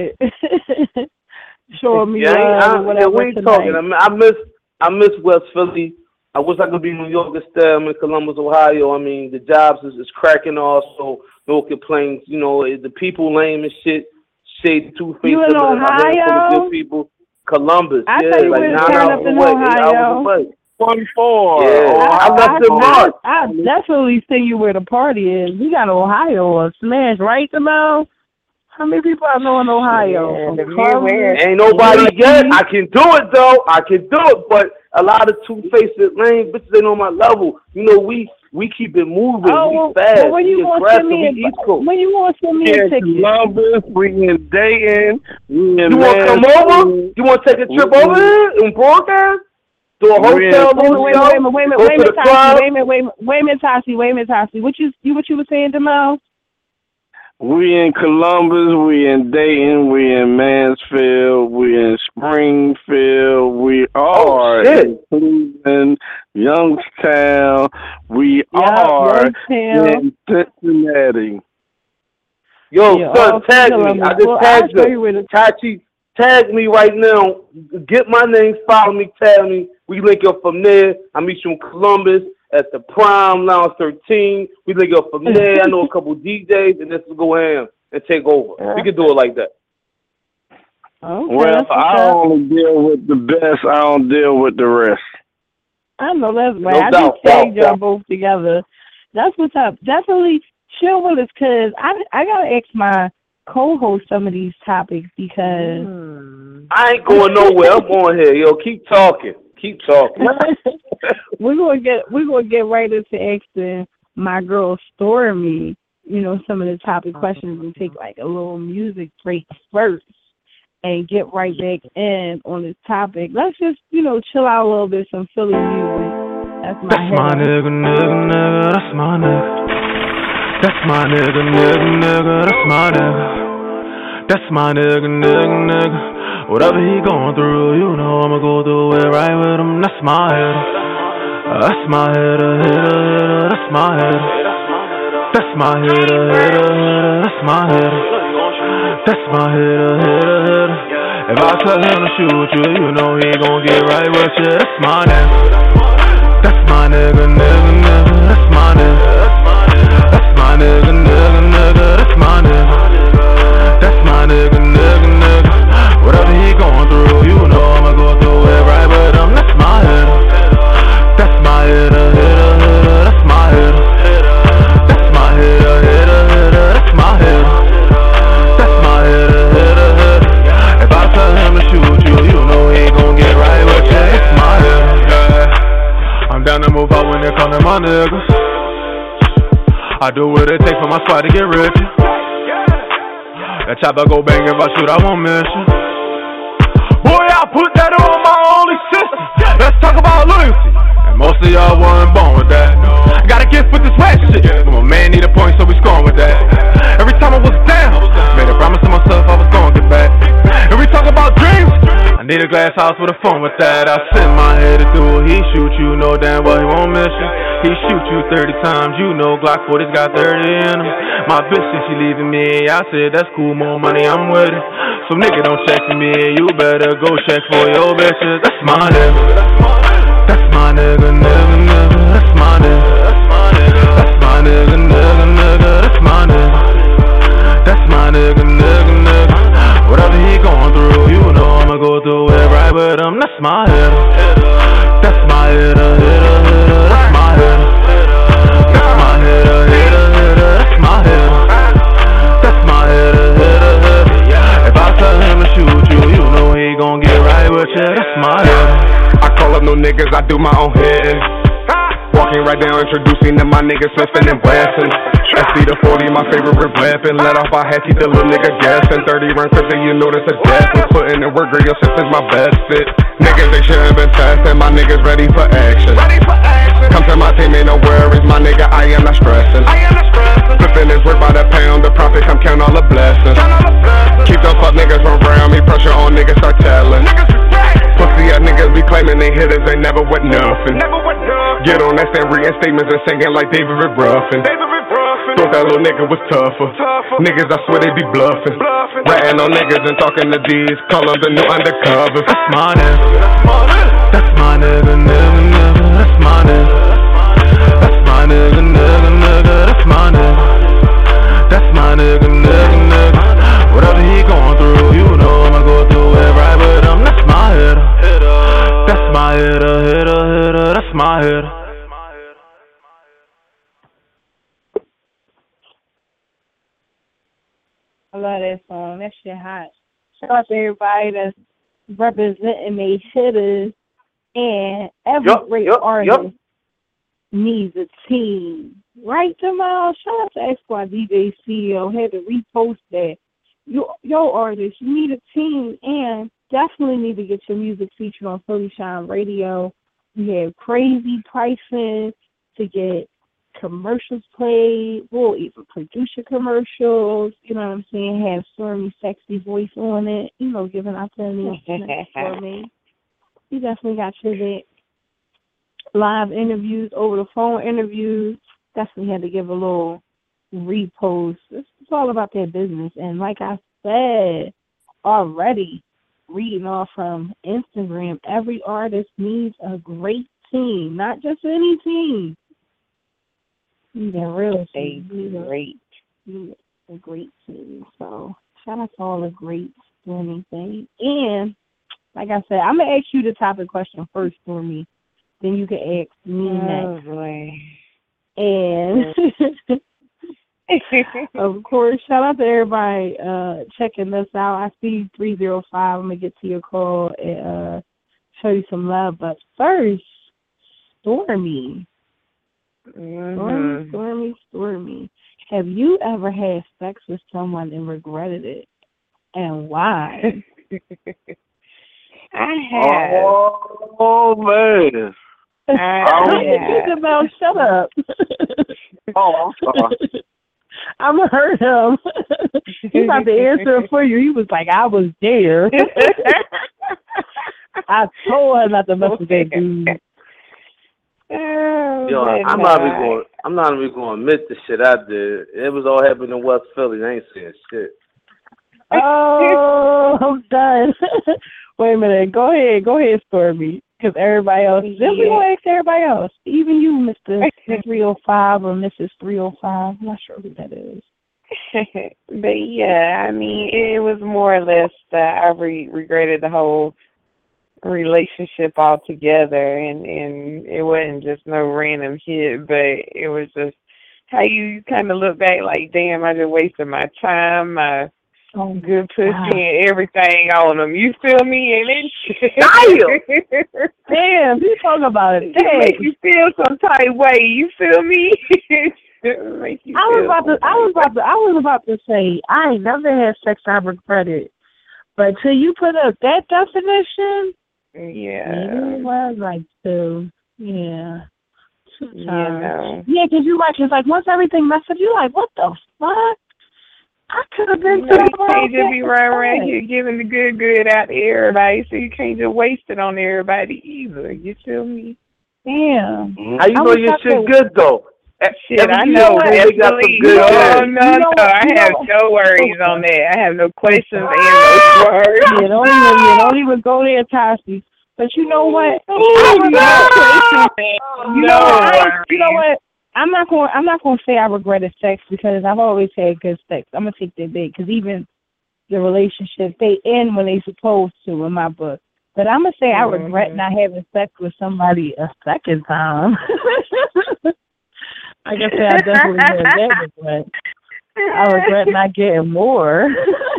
and showing me yeah, love I, or whatever yeah, we ain't tonight. talking. I, mean, I miss, I miss West Philly. I wish I could be in New York instead. I'm in Columbus, Ohio. I mean, the jobs is, is cracking off, so no complaints. You know, the people lame and shit. Shade two-faced. You in Ohio? Good people. Columbus. I yeah, thought you like were nine turn hours up in away, eight Ohio. hours away. One four. Yeah, I, I left in March. I, I definitely see you where the party is. We got Ohio or Smash, right, Simone? How many people I know in Ohio? Yeah, From the Columbus? Midwest. Ain't nobody yet. I can do it though. I can do it, but a lot of two-faced lame bitches ain't on my level. You know, we we keep it moving. Oh, we well, fast. well, when you we want to aggressive. send me We a, East Coast. when you want to send me We a in ticket? Columbus, we in Dayton, we in You want to come over? Mansfield. You want to take a trip We- over here and broadcast? Do a We in- hotel, Wait a little minute, show? wait a minute, wait a minute, Go wait a to minute, the Tassie, club? wait a minute, wait a minute, wait a minute, Tassie, wait a minute, Tassie. What you, you, what you were saying, Jamal? We in Columbus, we in Dayton, we in Mansfield, we in Springfield, we are shit. in Cleveland, Youngstown, we Yeah, are Youngstown. in Cincinnati. Yo, Yeah, son, all tag me. Columbus. I just Well, tagged I'll show you you. where the- Tachi, tag me right now. Get my name, follow me, tag me. We link up from there. I meet you in Columbus at the Prime Lounge thirteen. We link up from there. I know a couple D Js, and let's go ham and take over. We can do it like that. Okay, Well, that's what's I up. only deal with the best, I don't deal with the rest. I know that's right. No I doubt, just tagged doubt, y'all doubt. both together. That's what's up. Definitely chill with us, because I, I got to ask my co-host some of these topics because Hmm. I ain't going nowhere. I'm on here. Yo, keep talking. Keep talking. we're gonna get we're gonna get right into asking my girl Stormy, you know, some of the topic questions and take like a little music break first and get right back in on this topic. Let's just, you know, chill out a little bit, some Philly music. That's my That's my nigga, nigga, nigga, that's my nigga. That's my nigga, nigga, nigga, that's my nigga. That's my nigga, nigga, nigga. Whatever he going through, you know I'ma go through it right with him. That's my hitter. That's my hitter, hitter, hitter. That's my hitter. That's my hitter, hitter, hitter. That's my hitter. That's my hitter, hitter, hitter. If I tell him to shoot you, you know he gon' get right with you. That's my nigga. That's my nigga, nigga, nigga. That's my nigga. That's my nigga, nigga, nigga. That's my nigga. That's my nigga, nigga, nigga. Whatever he going through, you know I'ma go through it right with him. That's my hitter. That's my hitter, hitter, hitter. That's my hitter. That's my hitter, hitter, hitter. That's my hitter. That's my hitter, hitter, hitter. If I tell him to shoot you, you know he gon' get right with you. It's my hitter. Yeah. I'm down to move out when they come to my niggas. I do what it takes for my squad to get rich. That chopper go bang if I shoot, I won't miss you. Boy, I put that on my only sister. Let's talk about loyalty. And most of y'all wasn't born with that. Got a gift with this wet shit. But my man need a point, so we scoring with that. Every time I was down, made a promise to myself I was gonna get back. And we talk about dreams. I need a glass house with a phone with that. I send my head through, he shoot you, know damn well he won't miss you. He shoot you thirty times, you know Glock forty's got thirty in him. My bitch said she leaving me, I said that's cool, more money, I'm with it. So nigga don't check for me, you better go check for your bitches. That's my nigga. That's my nigga, nigga, nigga. That's my nigga. That's my nigga, nigga, nigga. That's my nigga. That's my nigga, nigga, nigga. Whatever he going through, you know I'ma go through it right with him. That's my hitter. That's my hitter, hitter, hitter. That's my hitter. That's my hitter, hitter, hitter. That's my hitter. That's my hitter, hitter, hitter. If I tell him to shoot you, you know he gon' get right with you. That's my hitter. I call up no niggas, I do my own hitting. Walking right down, introducing to my niggas, Smithing and Wesson. S C the forty, my favorite weapon. Let off, I had keep the little nigga guessing. thirty round Christian, you know that's a death. We putting in work, girl, your sister's my best fit. Niggas, they shouldn't been testing. My niggas ready for action. Ready for action. Come to my team, ain't no worries. My nigga, I am not stressing. I am not stressing. Flipping this work by the pound. The profit come count all the blessings. Count all the blessings. Keep them fuck niggas from around me. Pressure on niggas, start telling. Niggas pussy ass niggas be claiming they hitters, they never with nothing. Never with nothing. Get on that stand, reading statements and singing like David Ruffin. David Ruffin. Thought that little nigga was tougher. tougher. Niggas, I swear they be bluffing. bluffing. Ratting on niggas and talking to D's, call them the new undercover. That's my nigga. That's my nigga, nigga, nigga. That's my nigga. That's my nigga, nigga, nigga. That's my nigga. That's my nigga, nigga, nigga. Whatever he going through, you know I'ma go through it right with him. That's my hitter. That's my hitter, hitter, hitter. That's my hitter. I love that song. That shit hot. Shout out to everybody that's representing they hitters. And every yep, great yep, artist yep. needs a team. Right, Jamal? Shout out to X Squad D J C E O. Had to repost that. Yo, yo, artists, you need a team and definitely need to get your music featured on Philly Shine Radio. We have crazy pricing to get commercials played. We'll even produce your commercials. You know what I'm saying? Have Stormy sexy voice on it. You know, giving out the announcements for me. You definitely got your that. Live interviews, over the phone interviews. Definitely had to give a little repost. It's, it's all about their business. And like I said already, reading off from Instagram, every artist needs a great team, not just any team. You need a real team. You need a great, you need a great team. So shout out to all the greats doing anything. And like I said, I'm gonna ask you the topic question first for me. Then you can ask me oh, next. Boy. And of course, shout out to everybody uh, checking this out. I see three zero five. I'm going to get to your call at uh, show you some love. But first, Stormy. Mm-hmm. Stormy, Stormy, Stormy. Have you ever had sex with someone and regretted it? And why? I have. Oh, oh man. I What you have. think about? Shut up. Oh, I'm sorry. I'm gonna hurt him. He's about to answer it for you. He was like, I was there. I told her not to mess with that dude. Oh, Yo, but I'm no, not even I- going. I'm not even going to admit the shit I did. It was all happening in West Philly. I ain't saying shit. Oh, I'm done. Wait a minute. Go ahead. Go ahead, Stormy. Because everybody else. Then we Yeah. going to ask everybody else. Even you, Mister three oh five or Missus three oh five. I'm not sure who that is. But yeah, I mean, it was more or less that I re- regretted the whole relationship altogether, and and it wasn't just no random shit, but it was just how you kind of look back like, damn, I just wasted my time, my Oh, good pussy, wow. and everything on them. You feel me? And it Damn! Damn, you talking about it. It Dang. make you feel some type way. You feel me? It make you I was feel about to. some I was type about to. I was about to say I ain't never had sex I regretted, but till you put up that definition, way. yeah, Yeah. it was like two. Yeah, two You times. know. Yeah, because you like it's like once everything messed up, you like what the fuck? I could have been. You know, you can't just be running around here giving the good good out to everybody, so you can't just waste it on everybody either. You feel me? Damn. How you I know wish your I shit could- good though? Shit, Every I you know. what? That's They got some believe. good No, head. no, You know no. what? I You know have what? no worries on that. I have no questions and no worries. Yeah, don't even. Yeah, don't even go there, Tassie. But you know what? I Oh, regret- no. You No know what? I, worries. you know what? I'm not going. I'm not going to say I regretted sex because I've always had good sex. I'm gonna take that big because even the relationships they end when they supposed to in my book. But I'm gonna say I regret Mhm. not having sex with somebody a second time. Like I said, I definitely had that regret. I regret not getting more.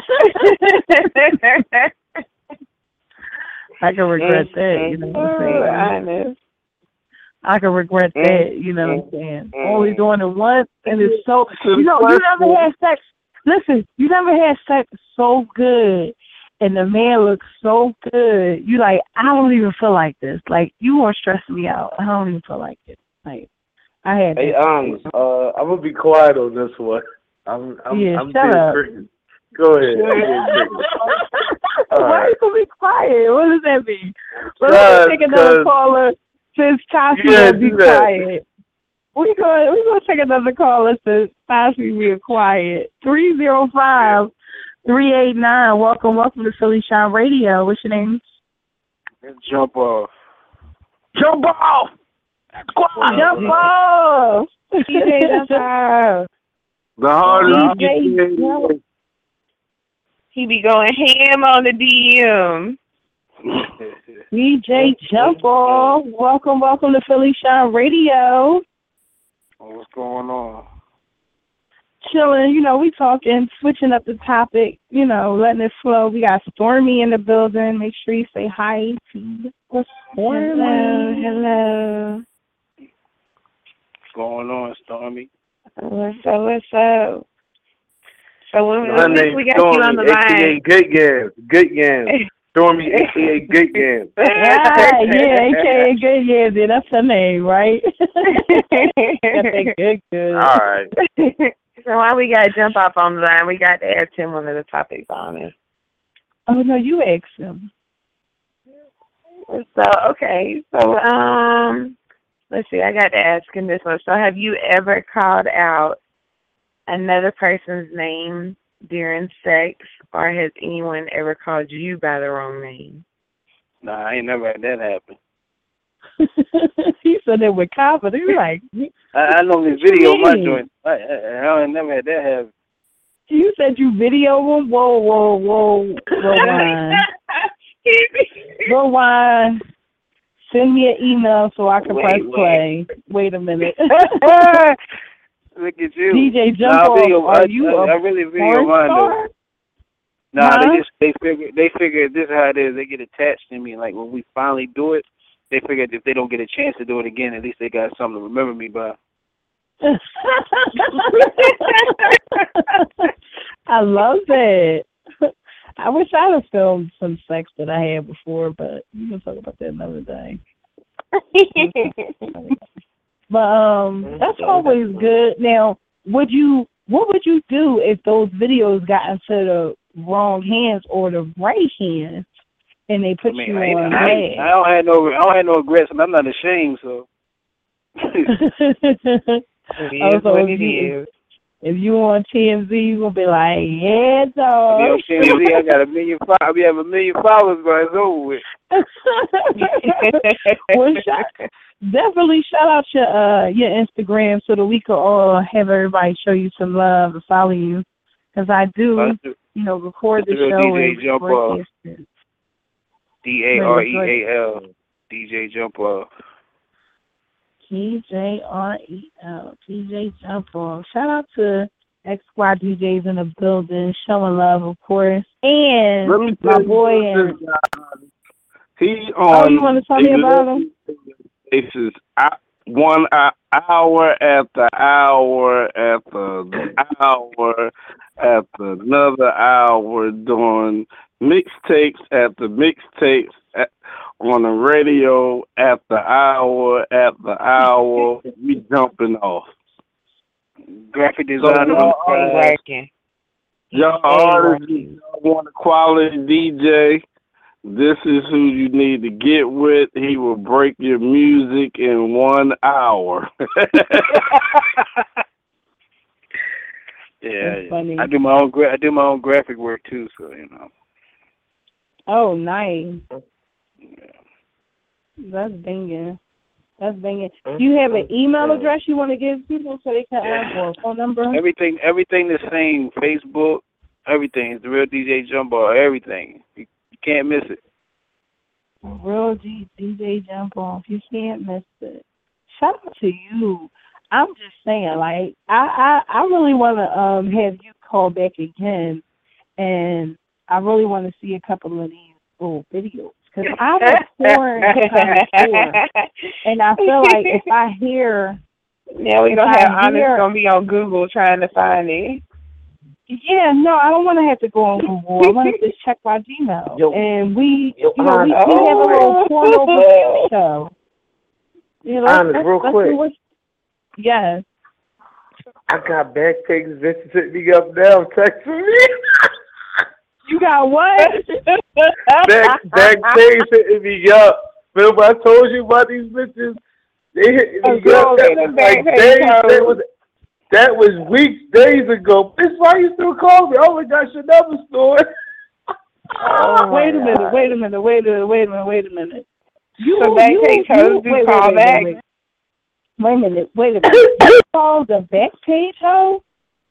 I can regret that. You know what I'm saying? Honest. I can regret that, you know what I'm saying? Mm. Only doing it once, and it's so, you know, you never had sex. Listen, you never had sex so good, and the man looks so good. You like, I don't even feel like this. Like, you won't stress me out. I don't even feel like it. Like, I had Hey, that. honest, uh, I'm gonna be quiet on this one. I'm, I'm, Yeah, I'm shut being up. tricky. Go ahead. I'm being tricky. All Why right. you gonna be quiet? What does that mean? Cause- Let's take another cause- caller since Tassie Yeah, will be do that. quiet. We going we gonna take another caller since Tassie being quiet. Three zero five three eight nine. Welcome, welcome to Philly Shine Radio. What's your name? Jump off. Jump off! Jump off. D J Jump off. The hardest D J thing. He be going ham on the D M. D J Jump off. Welcome, welcome to Philly Shine Radio. What's going on? Chilling, you know, we talking, switching up the topic, you know, letting it flow. We got Stormy in the building. Make sure you say hi to Stormy. Hello, hello. What's going on, Stormy? What's up, what's up? So when My we, name's we got you on the Stormy, A K A line. Good Yams. Good Yams. Stormy, A K A Good Yams. Yeah, yeah, A K A Good, yeah, dude, that's her name, right? Got that good, good. All right. So why we got to jump off on the line? We got to ask him one of the topics on it. Oh, no, you asked him. So, okay. So, um, let's see. I got to ask him this one. So have you ever called out another person's name during sex, or has anyone ever called you by the wrong name? Nah, I ain't never had that happen. He said it with confidence. He like, I, I normally What you video my mean? joint. I, I, I ain't never had that happen. you said you video him? Whoa, whoa, whoa, rewind. Rewind. Send me an email so I can Wait, press wait. play. Wait a minute. Look at you. D J Jump Nah, I Off, video, are I, you I, a I really video porn mine though. star? Nah, Huh? they just they figure they figure this is how it is. They get attached to me. Like when we finally do it, they figure if they don't get a chance to do it again, at least they got something to remember me by. I love that. I wish I'd have filmed some sex that I had before, but we can talk about that another day. But um, that's always good. Now, would you? What would you do if those videos got into the wrong hands or the right hands, and they put I mean, you I, ain't- on I, ain't- blast? I don't have no I don't have no regrets, and I'm not ashamed. So. It Oh, is so what if it you, is. if you on T M Z, you gonna be like, yeah, I mean, dog. on T M Z, I got a million. Fo- I mean, I have a million followers, but it's over with. Well, shout, definitely shout out your uh your Instagram so that we can all have everybody show you some love and follow you, because I do, Uh, it's you know, record the it's the real show D J and Jump broadcast Off. it. D A R E A L. D J Jump Off. T J R E L, T J Jump Off. Shout out to X Y D Js in the building, showing love, of course. And Let me my tell you boy about and this guy. He oh, on you want to tell me about him? basis uh, one uh, hour after hour after hour after another hour doing mixtapes after mixtapes at, on the radio after hour after hour. We jumping off. Graphic So designer. y'all Stay artists, working. y'all Stay artists, working. y'all want a quality D J. This is who you need to get with. He will break your music in one hour. Yeah, That's funny. I do my own. Gra- I do my own graphic work too. So you know. Oh, nice. That's banging. That's banging. Do you have an email address you want to give people so they can ask, or a phone number? Everything, everything the same. Facebook, everything. It's the real D J Jumbo. Everything. You, you can't miss it. Real G, D J Jump Off. You can't miss it. Shout out to you. I'm just saying, like, I, I, I really want to um have you call back again, and I really want to see a couple of these little videos. Because I'm a porn connoisseur, and I feel like if I hear... Yeah, we're if going I to have Honest hear- going to be on Google trying to find it. Yeah, no, I don't want to have to go on Google. I want to just check my Gmail. Yo, and we, yo, you know, we, we Honest, have a little oh. porno review show. You know, let's, Honest, let's, real let's quick. see what, yes. I got backpages bitches hit me up now, texting me. You got what? Back backpage hitting me up. Remember I told you about these bitches? They hit me Oh, up. girl, That they was the like Backpage days. hoes. That was that was weeks, days ago. Bitch, why you still call me? Oh my gosh, your number stored. Oh, wait a my minute, God. wait a minute, wait a minute, wait a minute, wait a minute. You, So Backpage hoes do wait, call wait, back. Wait, wait, wait a minute, wait a minute. You called the Backpage hoe?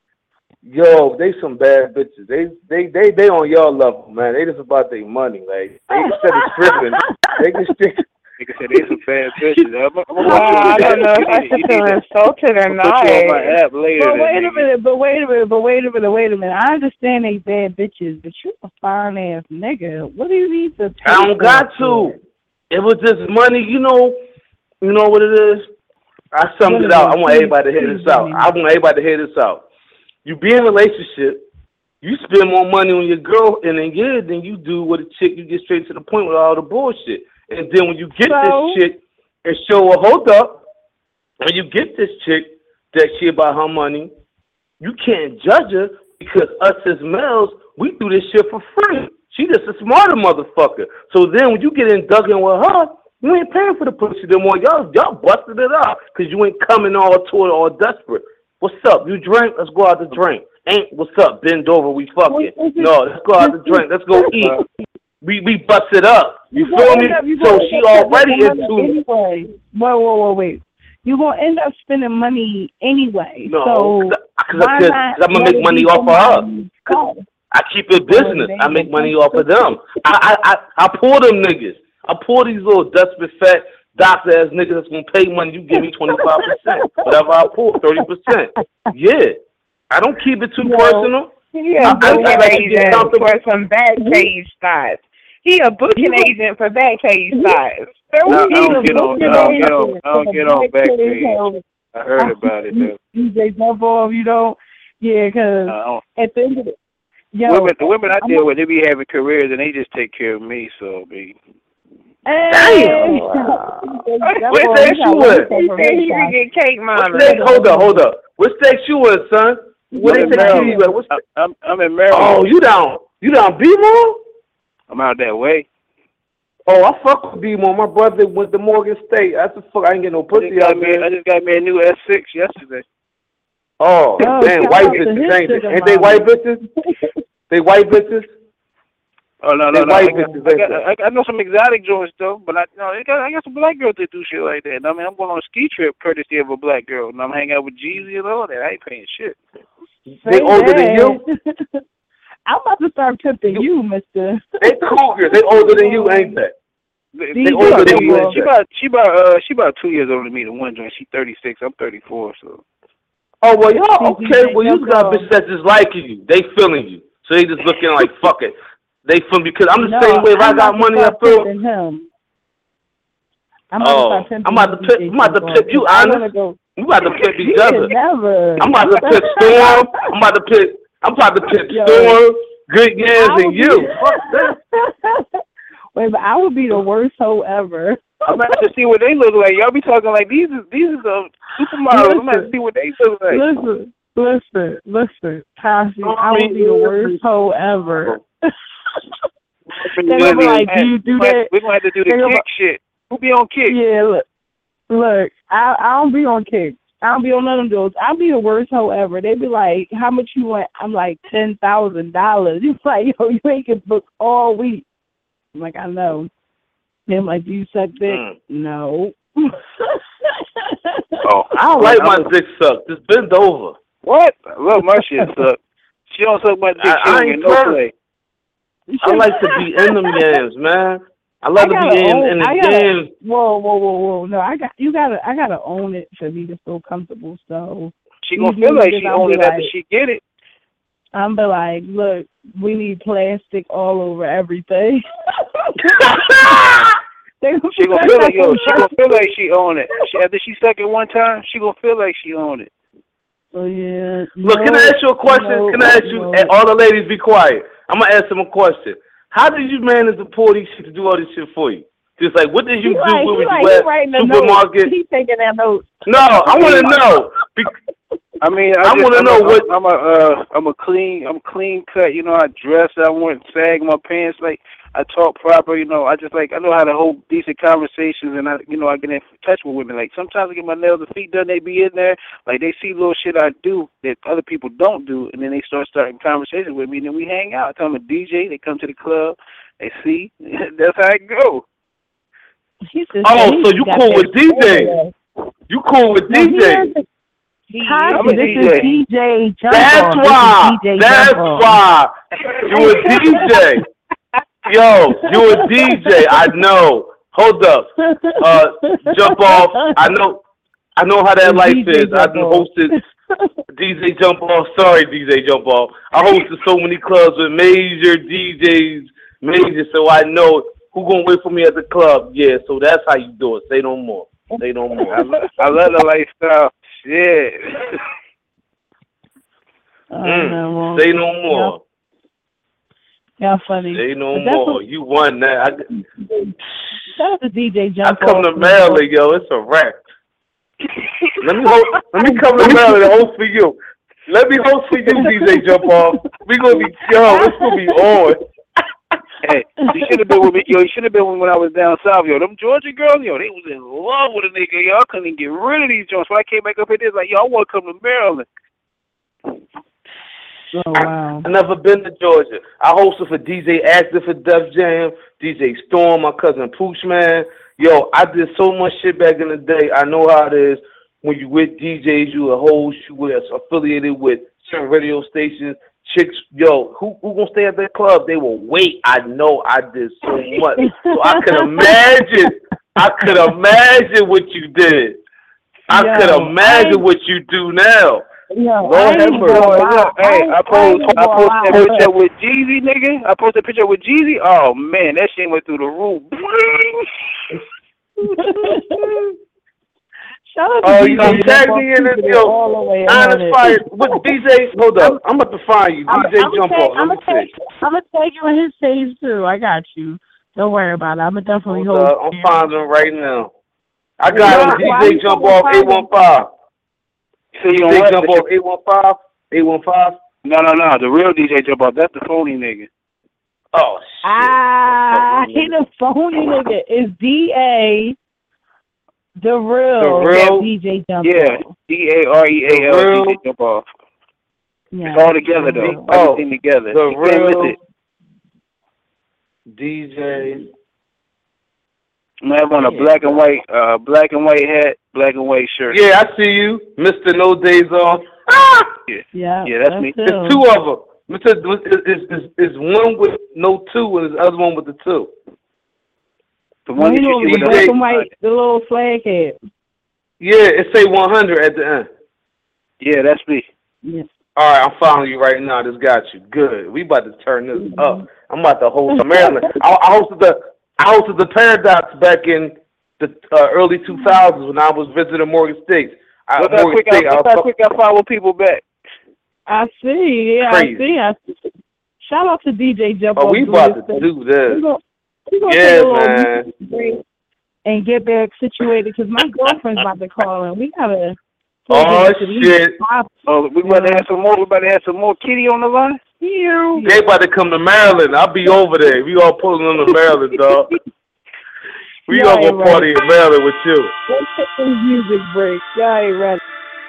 Yo, they some bad bitches. They they they they on your level, man. They just about their money. Like they instead of stripping, they can strip. Nigga said they some bad bitches. I'm, I'm gonna Wow, I don't know if I you should need feel to- insulted or I'm gonna not. put you on my app later. But then, wait a nigga. minute, but wait a minute, but wait a minute, wait a minute. I understand they bad bitches, but you're a fine ass nigga. What do you need to? I don't got to. It was just money, you know. You know what it is. I summed it out. I want everybody to hear this out. I want everybody to hear this out. You be in a relationship, you spend more money on your girl in a year than you do with a chick. You get straight to the point with all the bullshit. And then when you get So? this chick and show her, hold up, when you get this chick that she about her money, you can't judge her because us as males, we do this shit for free. She just a smarter motherfucker. So then when you get in dug in with her, you ain't paying for the pussy no more. Y'all, y'all busted it up because you ain't coming all to it all desperate. What's up? You drink? Let's go out to drink. Ain't what's up? Bend over, we fucking. No, let's go out to drink. Let's go eat. We we bust it up. You, You feel gonna me? end up- you So gonna she end up already spending into. money anyway. Wait, wait, wait, wait. You're gonna end up spending money anyway. No, so because why not I'm gonna let make it money be off of her. somebody else? I keep it business. I make money off of them. I I I, I pull them niggas. I pull these little desperate fat doctor ass niggas that's gonna pay money. You give me twenty five percent. Whatever I pull, thirty percent. Yeah. I don't keep it too No. personal. He a booking agent for some back page spots. He a booking agent for back page spots. I, I don't get on. I don't get on. I don't get on back page. I heard about it though. D J jump off, you know, yeah, because at the end of the yo, women, the women I deal with, they be having careers and they just take care of me. So be. Damn. What state you in? He said he could get cake mama. Hold up, hold up. What state you in, son? What they take you at? What state? I'm I'm in Maryland. Oh, you down? You down B-More? I'm out that way. Oh, I fuck with B-More. My brother went to Morgan State. That's the fuck. I ain't get no pussy out there. I just got me a new S six yesterday. Oh, oh damn, white bitches, ain't they? Ain't they white bitches? They white bitches? Oh no, no, they no! White I, got, bitches, I, got, I, got, I know some exotic joints though, but I, you know, I got, I got some black girls that do shit like that. I mean, I'm going on a ski trip courtesy of a black girl, and I'm hanging out with Jeezy and all that. I ain't paying shit. They older than you? I'm about to start pimping you, Mister. They cougars. They older than you, ain't they? They, they older than you. She about, she about, uh, she about two years older than me. The one joint, she thirty-six. I'm thirty-four. So. Oh well, y'all okay? Well, you got bitches that just liking you. They feeling you, so they just looking like fuck it. They feel because I'm the no, same way. If I'm I got money, I feel. Him. I'm oh, I'm about to pimp. I'm about to pimp you, honest. Go. We about to pimp each other. Never. I'm about to pimp Storm. I'm about to pimp. I'm about to pimp Storm, Good Yams, and you. Wait, but I would be the worst hoe ever. I'm about to see what they look like. Y'all be talking like these is these is a supermodels. I'm about to see what they look like. Listen, listen, listen, Tashi, I would be the worst hoe ever. They're gonna be like, do you do that? We're gonna have to do the kick gonna... shit. Who be on kick? Yeah, look, look, I I don't be on kick. I don't be on none of those. I'll be the worst hoe ever. They be like, how much you want? I'm like, ten thousand dollars. It's like, yo, you ain't get booked all week. I'm like, I know. They're like, do you suck dick? Mm. No. Oh, I don't like my dick sucked. Just bend over. What? I love my shit sucked. She don't suck my dick. I, she don't get no play. I like to be in them games, man. I love I to be in, own, in the gotta, games. Whoa, whoa, whoa, whoa! No, I got you. Gotta, I gotta own it for me to feel comfortable. So she gonna feel like she own it after she get it. I'm be like, look, we need plastic all over everything. She gonna feel like yo. She gonna feel like she own it. She, after she suck it one time, she gonna feel like she own it. Oh yeah. Look, no, can I ask you a question? no, can I ask you? No. All the ladies, be quiet. I'm gonna ask them a question. How did you manage to pull these shit to do all this shit for you? Just like, what did you he do? Like, Where was like, you at? Supermarket? He's taking that note. No, I want to know. I mean, I, I want to know what I'm a. Uh, I'm a clean. I'm clean cut. You know, I dress. I won't sag my pants. Like I talk proper. You know, I just like I know how to hold decent conversations, and I, you know, I get in touch with women. Like sometimes I get my nails and feet done. They be in there. Like they see little shit I do that other people don't do, and then they start starting conversations with me. And then we hang out. I tell them a D J. They come to the club. They see. That's how it go. Oh, so you cool with D J? You cool with D J? I'm a this D J. Is D J Jump That's why. D J That's Jump why. You a D J. Yo, you a D J. I know. Hold up. Uh, jump off. I know. I know how that life is. I've hosted D J Jump Off. Sorry, D J Jump Off. I hosted so many clubs with major D Js, major, so I know who gonna wait for me at the club. Yeah, so that's how you do it. Say no more. Say no more. I, lo- I love the lifestyle. Shit. Mm. Say no more. Yeah, funny. Say no more. What, you won that. I, shout out to D J Jump I come to Maryland, yo. It's a wrap. let me host, let me come to Maryland and host for you. Let me host for you, D J Jump Off. We gonna be yo. It's gonna be on. Hey, you should have been with me, yo. You should have been when I was down south, yo. Them Georgia girls, yo, they was in love with a nigga, yo. I couldn't get rid of these joints. So I came back up here, this like, yo, I want to come to Maryland. Oh wow! I, I never been to Georgia. I hosted for D J Active for Def Jam, D J Storm, my cousin Pooch, man. Yo, I did so much shit back in the day. I know how it is when you with D Js, you a host, you was affiliated with certain radio stations. Chicks, yo, who who gonna stay at that club? They will wait. I know I did so much. So I could imagine, I could imagine what you did. I yo, could imagine I, what you do now. Yo, Lord I have ain't mercy. gonna Boy, lie. look, hey, I I post, ain't I gonna post lie, that picture look. with Jeezy, nigga. I posted a picture with Jeezy. Oh man, that shit went through the roof. Shout out to Oh, D J you gonna tag Jump me Off, in it, keeping it yo? all the way Honest on it. Fire. What D J? Hold up. I'm about to find you. I'm, D J I'm Jump gonna Off. I'm Let me gonna see. I'm gonna take you on his page too. I got you. Don't worry about it. I'm gonna definitely Hold hold. up. I'm finding him right now. I Why- got him. why D J you Jump gonna Off find eight him? one five. So you D know J what? Jump Off eight one five. eight one five. No, no, no. The real D J Jump Off. That's the phony nigga. Oh shit. Ah, he the phony nigga. It's D A. The real, The real D J Jump Yeah, Off. D A R E A L real- D J Jump Off. Yeah. It's all together though. real. Oh, Everything together. the You can't miss real it. D J. I'm gonna have on a Yeah. black and white, uh, black and white hat, black and white shirt. Yeah, I see you, Mister No Days Off. Ah! Yeah, Yeah, yeah, that's me. him. There's two of them. Mister Is is is one with no two, and the other one with the two. The one You that know, you the see with black the and white, the little flag head. Yeah, it say one hundred at the end. Yeah, that's me. Yeah. All right, I'm following you right now. This got you. Good. We about to turn this up. I'm about to host Maryland. I, I hosted the I hosted the Paradox back in the uh, early two thousands when I was visiting Morgan State. I, What's that Morgan quick? State. I What's was that quick? I follow people back. I see. Yeah, Crazy. I see. I see. Shout out to D J Jump Oh, Off we doing about his to thing. do We this. gonna, we gonna Yeah, take a little man. music break and get back situated because my girlfriend's about to call and we gotta. Oh to these shit! pop- Oh, we about to have some more. We about to have some more Kitty on the line. You. They about to come to Maryland. I'll be over there. We all pulling on to Maryland, dog. We Yeah, all gonna right. party in Maryland with you. Let's take this music break. Y'all ain't ready.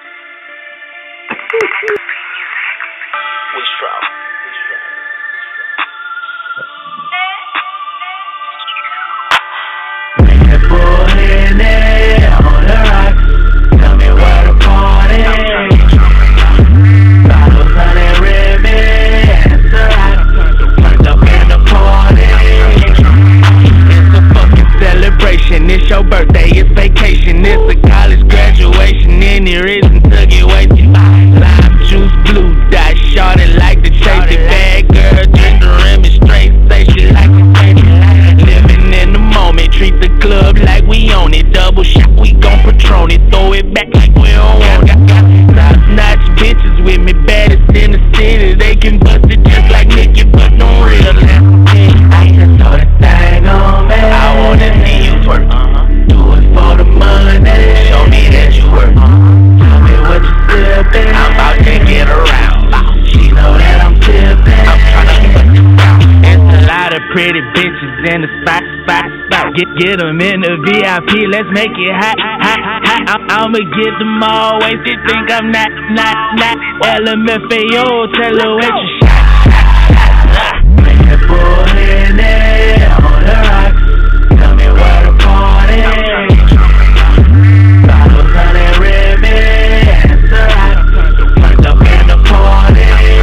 It's your birthday, it's vacation, it's a college graduation, and there isn't to get wasted. Lime juice, blue dot, shorty like to chase it. Bad girl, drink the rim and straight, say she like to taste it. Living in the moment, treat the club like we own it. Double shot, we gon' Patron it, throw it back like we don't want it. Top notch bitches with me, baddest in the city. They can bust it just like Nicki, but no real. I just throw the thing on me. I wanna see you twerk. Uh-huh. Do it for the money. Show me that you work. Uh-huh. Tell me what you sippin'. I'm about to get around. She know that I'm tippin'. I'm tryna put you down. It's a lot of pretty bitches in the spot, spot, spot. Get get them in the V I P. Let's make it hot, hot, hot. I'm, I'ma get them all wasted. Think I'm not, not, not. L M F A O. Tell her what you shot. Bring that boy in there on the rocks. Tell me where to party. Bottles on that ribbon. It's a rock. Turned up in the party.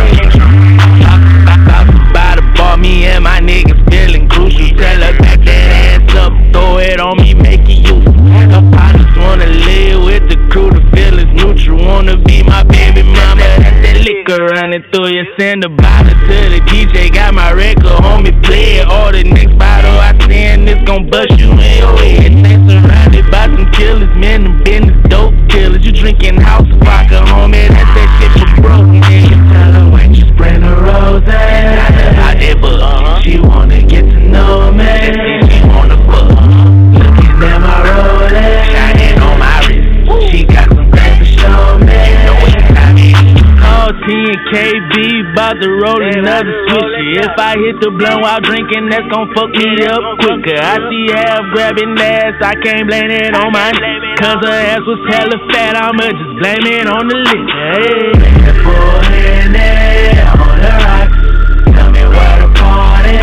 By the bar, me and my niggas feeling crucial. Tell her back that ass up, throw it on me, make it useful. I just wanna live with the crew, the feelings neutral. Wanna be my baby mama. That's that liquor running through you. Send the bottle to the D J. Got my record, homie, play it. Or the next bottle I send, it's gon' bust you in your head. They surrounded by some killers, man, them business dope killers. You drinking house vodka, homie, that's that shit for broke niggas. Tell her when you bring the rose. I know how they book. Uh-huh. She wanna get to know me. She wanna fuck. Looking at my Rolex, shining on my wrist. She got some things to show me. You know what I mean? Call T and K B, bout to roll another switch. If I hit the blunt while drinking, that's gon' fuck me up quicker. I see half grabbing ass, I can't blame it on my nigga. Cause her ass was hella fat, I'ma just blame it on the liquor. Hey, that boy in there on the rocks. Tell me where to party.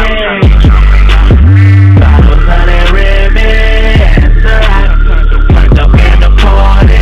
Bottles on that ribbon. It's a rock. Turned up in the party.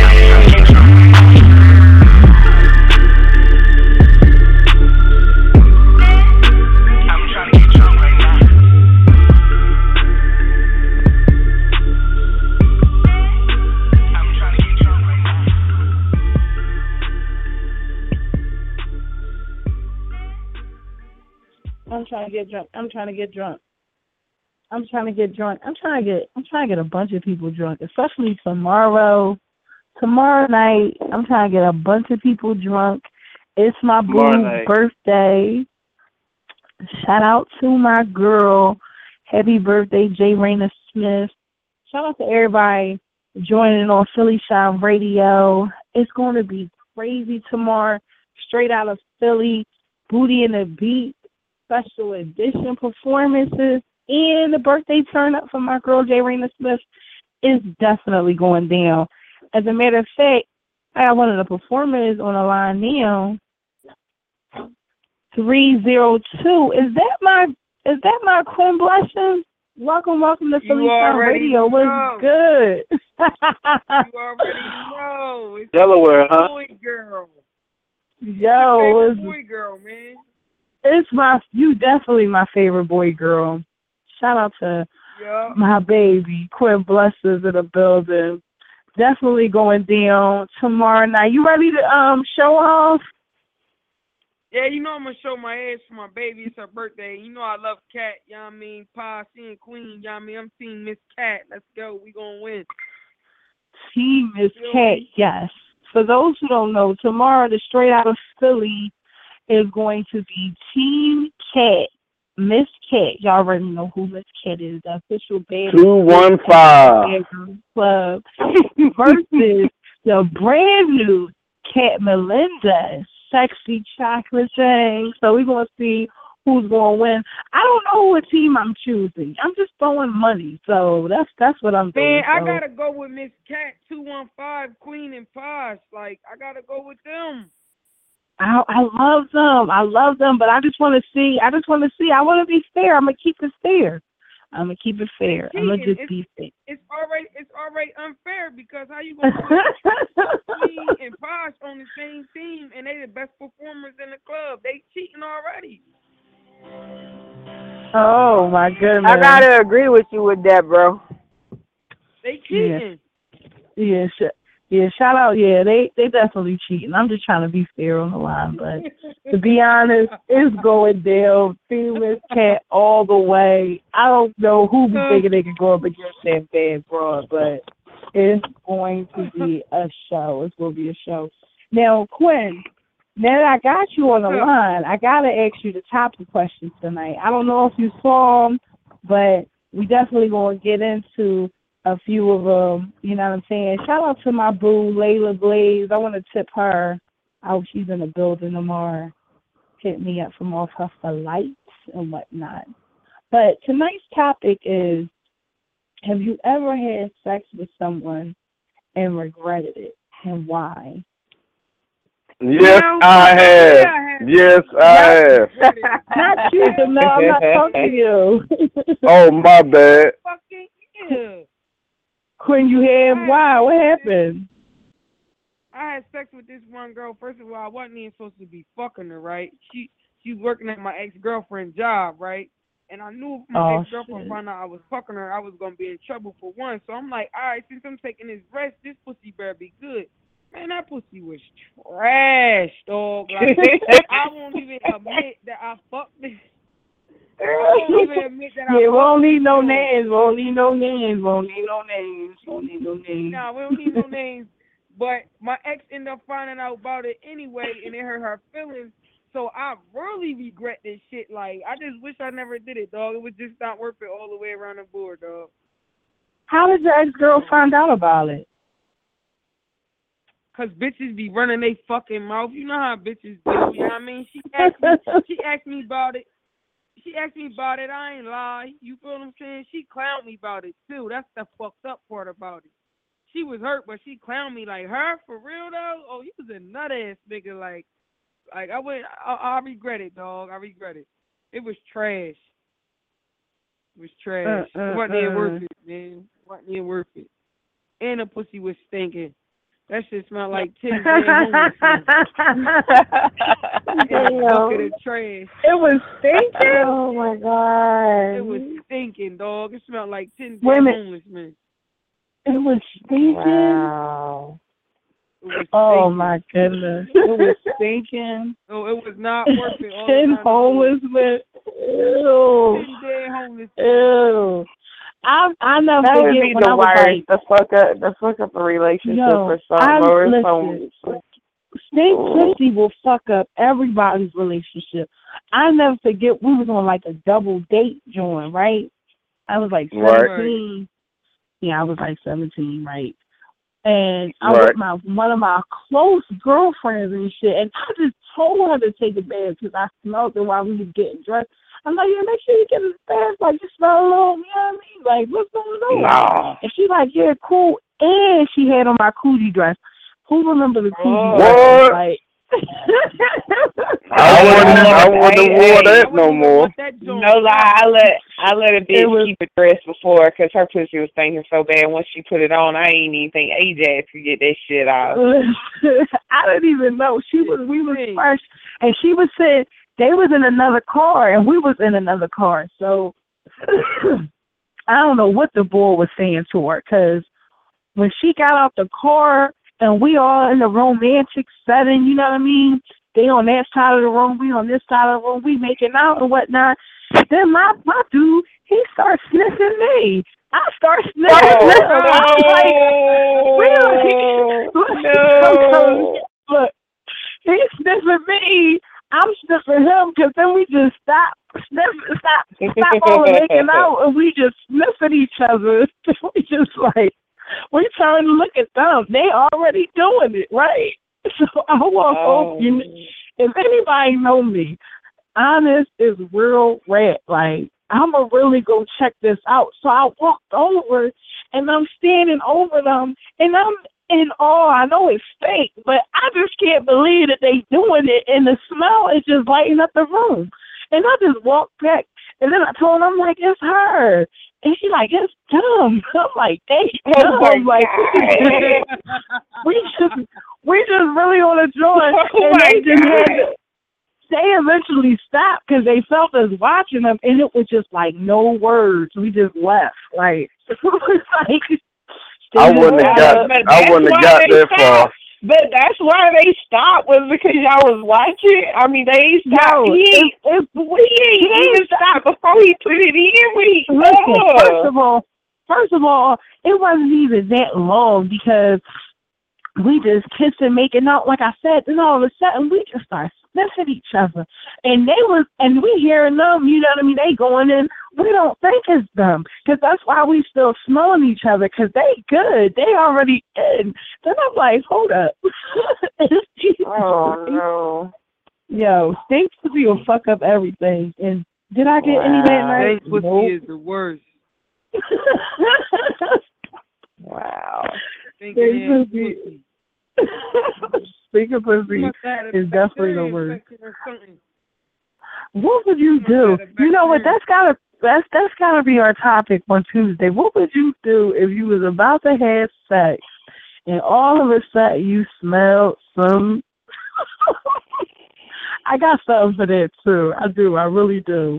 I'm trying to get drunk. I'm trying to get drunk. I'm trying to get drunk. I'm trying to get. I'm trying to get a bunch of people drunk, especially tomorrow. Tomorrow night, I'm trying to get a bunch of people drunk. It's my boo's birthday. Shout out to my girl. Happy birthday, J. Raina Smith. Shout out to everybody joining on Philly Shine Radio. It's going to be crazy tomorrow. Straight out of Philly, Booty and the Beat, special edition performances, and the birthday turn up for my girl, J. Raina Smith, is definitely going down. As a matter of fact, I got one of the performers on the line now. Three zero two. Is that my is that my Quinn Blessings? Welcome, welcome to Philly Shine Radio. What's good? You already know. It's Delaware, huh? Boy girl. Yo, it's boy girl, man. It's my you definitely my favorite boy girl. Shout out to yeah. my baby Quinn Blessings in the building. Definitely going down tomorrow night. You ready to um show off? Yeah, you know I'm going to show my ass for my baby. It's her birthday. You know I love Cat, you know what I mean? Pa, and Queen, you know what I mean? I'm Team Miss Cat. Let's go. We going to win. Team Miss Cat, yes. For those who don't know, tomorrow the Straight Out of Philly is going to be Team Cat. Miss Cat. Y'all already know who Miss Cat is. The official band. two one five Club versus the brand new Cat Melendez. Sexy chocolate thing. So we're going to see who's going to win. I don't know what team I'm choosing. I'm just throwing money. So that's that's what I'm doing. Man, I so. got to go with Miss Cat two one five, Queen and Posh. Like, I got to go with them. I I love them. I love them, but I just want to see. I just want to see. I want to be fair. I'm going to keep it fair. I'm going to keep it fair. I'm going to just it's, be fair. It's already, it's already unfair because how you going to put Queen and Posh on the same team and they the best performers in the club? They cheating already. Oh, my goodness. I got to agree with you with that, bro. They cheating. Yeah, yeah, sh- yeah shout out. Yeah, they, they definitely cheating. I'm just trying to be fair on the line, but to be honest, it's going down. Female Cat all the way. I don't know who be thinking they can go up against that bad broad, but it's going to be a show. It's going to be a show. Now, Quinn, now that I got you on the line, I got to ask you the topic questions tonight. I don't know if you saw them, but we definitely going to get into a few of them, you know what I'm saying? Shout out to my boo, Layla Blaze. I want to tip her out. She's in the building tomorrow. Hit me up from off her for lights and whatnot. But tonight's topic is, have you ever had sex with someone and regretted it, and why? Yes, I have. Yes, I have. Not you, no, I'm not talking to you. Oh, my bad. Fucking yeah. Quinn, you had why? What happened? I had sex with this one girl. First of all, I wasn't even supposed to be fucking her, right? She she was working at my ex-girlfriend's job, right? And I knew if my oh, ex-girlfriend found out I was fucking her, I was going to be in trouble for one. So I'm like, all right, since I'm taking this rest, this pussy better be good. Man, that pussy was trash, dog. Like, I won't even admit that I fucked this. I won't even admit that I yeah, we don't need no her. names. We don't need no names. We don't need no names. We don't need no names. Nah, we don't need no names. But my ex ended up finding out about it anyway, and it hurt her feelings. So I really regret this shit. Like, I just wish I never did it, dog. It was just not worth it all the way around the board, dog. How did your ex-girl find out about it? Cause bitches be running they fucking mouth. You know how bitches do. You know what I mean? She asked me. She asked me about it. She asked me about it. I ain't lie. You feel what I'm saying? She clowned me about it too. That's the fucked up part about it. She was hurt, but she clowned me like her for real though. Oh, you was a nut ass nigga. Like, like I would. I, I regret it, dog. I regret it. It was trash. It was trash. Uh, uh, it wasn't even uh. worth it, man. It wasn't even worth it. And the pussy was stinking. That shit smelled like ten grand homeless. And a bucket of trash. It was stinking? Oh, my God. It was stinking, dog. It smelled like ten Wait a grand minute. homeless, man. It was stinking? Wow. Oh my goodness, it was stinking. Oh, it was not worth it. All Ten homeless men. Ew. Ten dead homeless. Ew. I I never That would forget be when the I was worst. like, The fuck up, the fuck up a relationship yo, or I something, or listen. some. Stink pussy will fuck up everybody's relationship. I never forget we was on like a double date joint, right? I was like seventeen. Right. Yeah, I was like seventeen, right? And I Right. was with my one of my close girlfriends and shit, and I just told her to take a bath because I smelled it while we was getting dressed. I'm like, yeah, make sure you get in the bath. Like, you smell a little, you know what I mean? Like, what's going on? Nah. And she's like, yeah, cool. And she had on my coochie dress. Who remember the coochie What? dress? Like, I wouldn't. I wouldn't have wore that no more. No lie, I let I let a bitch was- keep a dress before because her pussy was stinking so bad. Once she put it on, I ain't even think Ajax could get that shit off. I didn't even know she was. We was fresh, and she was saying they was in another car, and we was in another car. So I don't know what the boy was saying to her, because when she got out the car and we all in the romantic setting, you know what I mean? They on that side of the room, we on this side of the room, we making out and whatnot. Then my my dude, he starts sniffing me. I start sniffing Oh, him. I was like, no. really? Look, he's sniffing me. I'm sniffing him, because then we just stop, sniff, stop, stop all the making out, and we just sniffing each other. We just like, we turn to look at them. They already doing it, right? So I walk Oh. over. You, if anybody know me, Honest is real rat. Like, I'm going to really go check this out. So I walked over, and I'm standing over them, and I'm in awe. I know it's fake, but I just can't believe that they doing it, and the smell is just lighting up the room. And I just walked back, and then I told her, I'm like, it's her. And she like, it's dumb. I'm like, they dumb. Oh my like, God. we just, we just really on a joint. Oh and my they just had God. to, they eventually stopped because they felt us watching them, and it was just like no words. We just left. Like, it was like, I wouldn't have got. But I that's wouldn't have why got they that far. stopped. But that's why they stopped, was because y'all was watching. I mean, they ain't stopped. No, he ain't, it, it, we ain't he even stopped before he put it in. We, Listen, oh. first of all, first of all, it wasn't even that long because we just kissed and making out, like I said. Then all of a sudden, we just started sniffing each other, and they was, and we hearing them. You know what I mean? They going in. We don't think it's them, because that's why we still smelling each other, because they good. They already in. Then I'm like, hold up. Oh no. Yo, stink pussy will fuck up everything. And did I get Wow. any that night? Stink pussy Nope. is the worst. Wow. Stinking Stink ass pussy. pussy. Stinking You pussy must have had a is definitely the bacteria worst. infection or something. What would you You must do? have had a You know what? bacteria. That's gotta that's that's gotta be our topic on Tuesday. What would you do if you was about to have sex and all of a sudden you smelled some? I got something for that too. I do. I really do.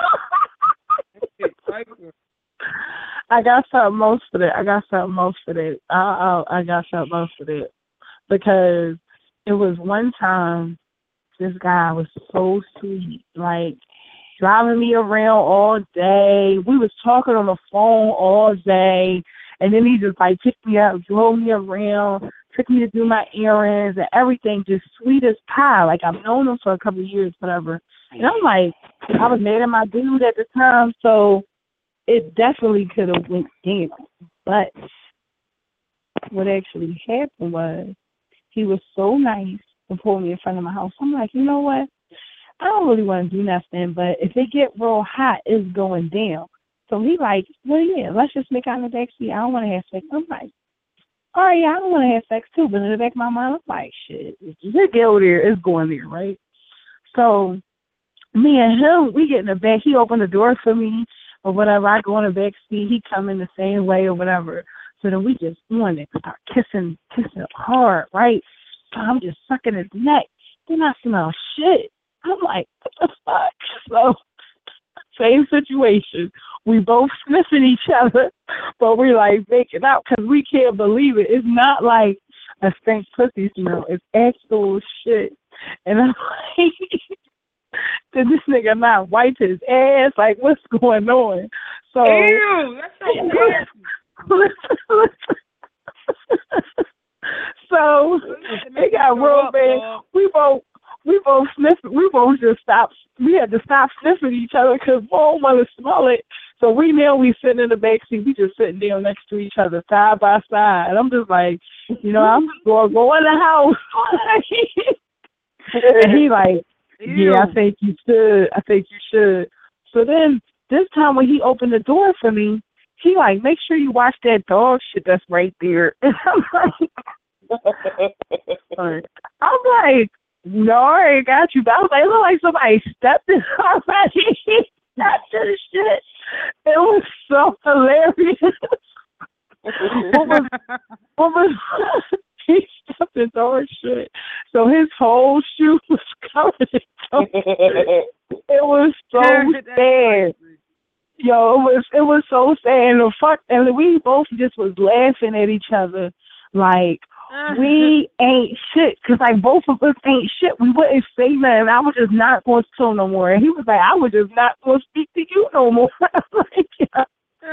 I got something else for that. I got something else for that. I I, I got something else for that because it was one time. This guy was so sweet, like driving me around all day. We was talking on the phone all day, and then he just like picked me up, drove me around, took me to do my errands and everything, just sweet as pie. Like, I've known him for a couple of years, whatever. And I'm like, I was mad at my dude at the time, so it definitely could have went down. But what actually happened was he was so nice and pulled me in front of my house. I'm like, you know what? I don't really want to do nothing, but if it get real hot, it's going down. So he like, well, yeah, let's just make out in the back seat. I don't want to have sex. I'm like, all right, yeah, I don't want to have sex too. But in the back of my mind, I'm like, shit, if it go there, it's going there, right? So me and him, we get in the back. He opened the door for me or whatever. I go in the back seat. He come in the same way or whatever. So then we just on it, start kissing, kissing hard, right? So I'm just sucking his neck. Then I smell shit. I'm like, what the fuck? So, same situation. We both sniffing each other, but we're like making out because we can't believe it. It's not like a stink pussy smell. It's actual shit. And I'm like, did this nigga not wipe his ass? Like, what's going on? So, ew, that's so nasty. So it got real bad. We both, we both sniffed. We both just stopped. We had to stop sniffing each other because we don't want to smell it. So we now we sitting in the back seat. We just sitting down next to each other, side by side. And I'm just like, you know, I'm just going go in the house. And he like, yeah, I think you should. I think you should. So then this time when he opened the door for me, he like, make sure you watch that dog shit that's right there. And I'm like, I'm like, no, I ain't got you. But I was like, it looked like somebody stepped in already. Stepped to the shit. It was so hilarious. what was, what was he stepped in dog shit. So his whole shoe was covered in dog shit. It was so sad. Yo, it was it was so sad. And the fuck, and we both just was laughing at each other like we ain't shit. Cause like both of us ain't shit. We wouldn't say nothing. I was just not going to tell no more. And he was like, I was just not going to speak to you no more. Like, yeah.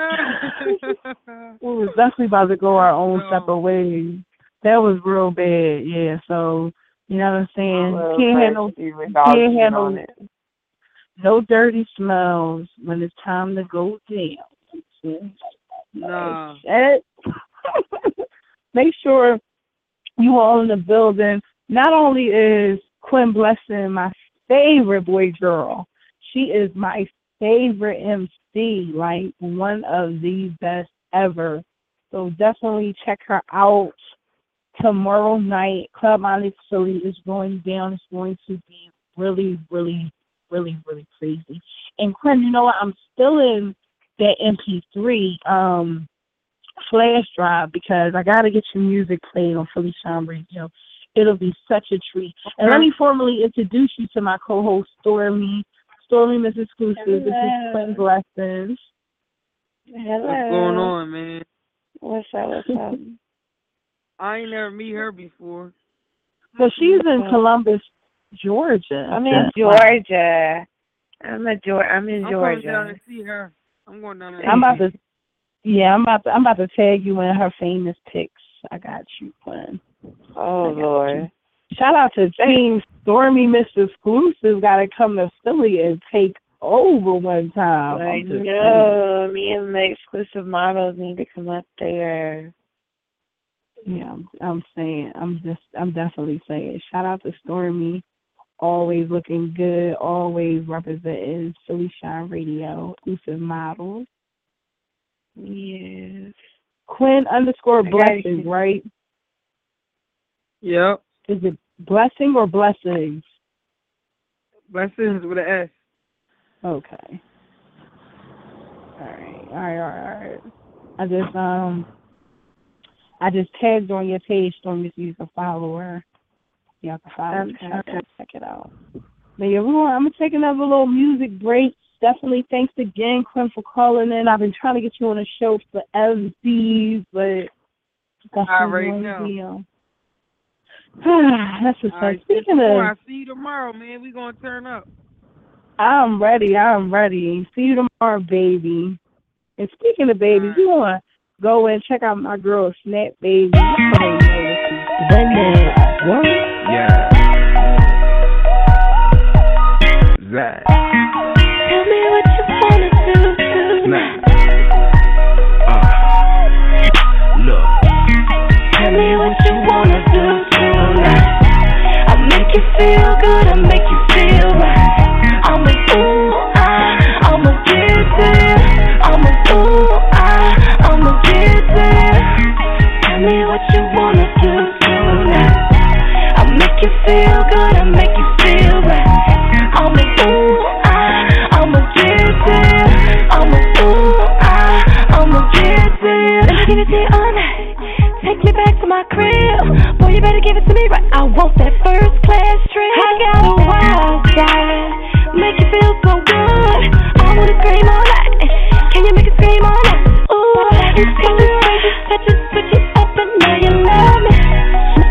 We was definitely about to go our own separate ways. That was real bad. Yeah. So you know what I'm saying? Well, Can't handle. Can't handle it. No dirty smells when it's time to go down. Nah. Make sure you all in the building. Not only is Quinn Blessing my favorite boy girl, she is my favorite M C, like one of the best ever. So definitely check her out tomorrow night. Club Onyx Philly is going down. It's going to be really, really really, really crazy. And Quinn, you know what? I'm still in that M P three um, flash drive because I got to get your music played on Philly Shine Radio. It'll be such a treat. And let me formally introduce you to my co-host, Stormy. Stormy, Miss Exclusive. Hello. This is Quinn Blessings. Hello. What's going on, man? What's up? What's up? I ain't never meet her before. So she's in Columbus, Georgia. I'm in Georgia. I'm a Georgia. I'm in I'm Georgia. going down to see her. I'm going down there. I'm about to. Yeah, I'm about to. I'm about to tag you in her famous pics. I got you, Quinn. Oh Lord! You. Shout out to Team Stormy, Miss Exclusive. Got to come to Philly and take over one time. I know. Me and the exclusive models need to come up there. Yeah, I'm, I'm saying. I'm just. I'm definitely saying. Shout out to Stormy. Always looking good, always representing Philly Shine Radio, exclusive models. Yes. Quinn underscore blessings, right? Yep. Is it blessing or blessings? Blessings with an S. Okay. All right, all right, all right, all right. I just um, I just tagged on your page, Stormy, so you can follow her. You have to follow okay. each other. Check it out. But yeah, we're going, I'm going to take another little music break. Definitely thanks again, Quinn, for calling in. I've been trying to get you on the show for L Cs, but that's I already know. That's what's right, Speaking of, I'll see you tomorrow, man. We're going to turn up. I'm ready. I'm ready. See you tomorrow, baby. And speaking of babies, right. You want to go and check out my girl, Snap Baby. What? Yeah. Zach. Tell me what you wanna do tonight. Uh, look. Tell me what you wanna do tonight. I'll make you feel good, I'll make you feel right. I'm a ooh, I, I'ma get there. I'm a ooh, I, I'ma get there. Tell me what you wanna do tonight. I'll make you feel good, I'll make you feel right. I'm a ooh, I, I'ma get there. I'm a ooh, I, I'ma get there. Let me give it to you all night. Take you back to my crib. Boy, you better give it to me right. I want that first class trip. I got a wild side, make you feel so good. I wanna scream all night. Can you make it scream all night? Ooh, it's so good. Touch it, switch it up, and now you love me.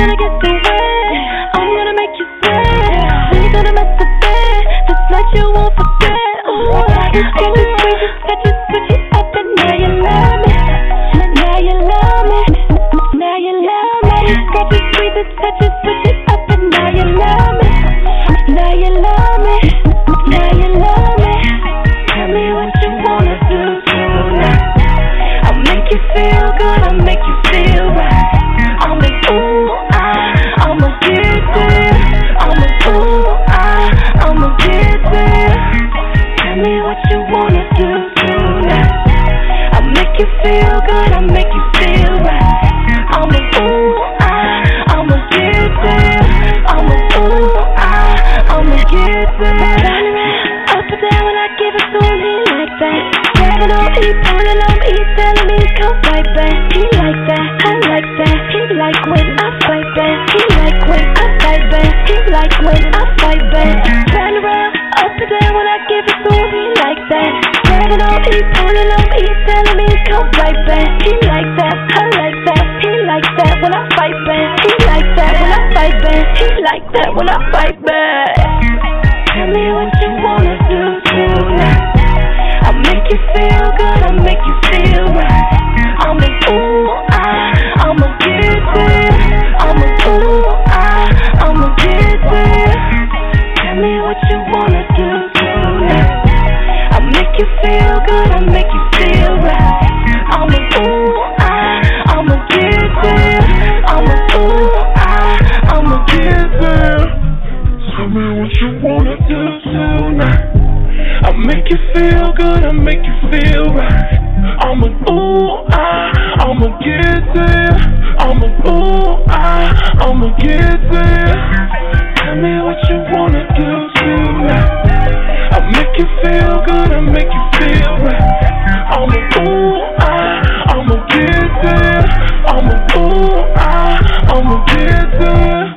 gonna get so wet. I'm gonna make you sweat. We gonna mess the bed, just like you won't forget. Ooh, girl, you sweet, just got you switch it up, and now you love me. Now you love me. Now you love me. Got you sweet, just got you switch it up, and now you love me. Now you love me. Now you love me. Tell me what you wanna do tonight. I'll make you feel good. I'll make you feel right. I'm a ooh ah. I'm a get there. I'm a ooh ah. I'm a get there. Tell me what you wanna do tonight. I'll make you feel good. I'll make you feel right. I'm a ooh ah. I'm a get there. I'm a ooh ah. I'm a get there. Up and down when I give it to him, he like that. Grabbing on me, pulling on me, telling me come right back. He like that, I like that. He like when I fight back. He like when I fight back. He like when I fight back. Turn around, up and down when I give it to him, he like that. Grabbing on me, pulling on me, telling me come right back. He like that, I like that. He like that when I fight back. He like that when I fight back. He like that when I fight back. Tell me what you wanna do tonight. I'll make you feel good. I'll make you feel right. I'm a ooh ah. I'm a get there. I'm a ooh ah. I'm a get there. Tell me what you wanna do tonight. I'll make you feel good. I'll make you feel right. I'm a ooh ah. I'm a get there. I'm a ooh ah. I'm a get there. Tell me what you wanna do tonight. I'll make you feel good, I'll make you feel right. I'm a ooh ah, I'ma get there. I'm a ooh ah, I'ma get there. Tell me what you wanna do tonight. I'll make you feel good, I'll make you feel right. I'm a ooh ah, I'ma get there. I'm a ooh ah, I'ma get there.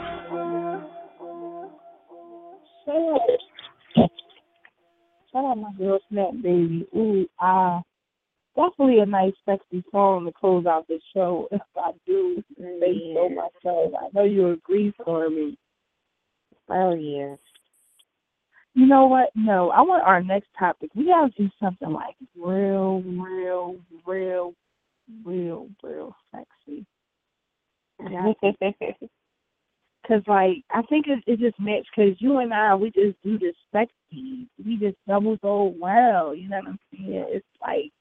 Shout out my girl Snap Baby. Ooh, ah. Definitely a nice, sexy song to close out the show. If I do say so myself. I know you agree for me. Oh, yeah. You know what? No, I want our next topic. We gotta do something like real, real, real, real, real sexy. Cause like I think it, it just matched. Cause you and I, we just do this sexy. We just double so well. You know what I'm saying? It's like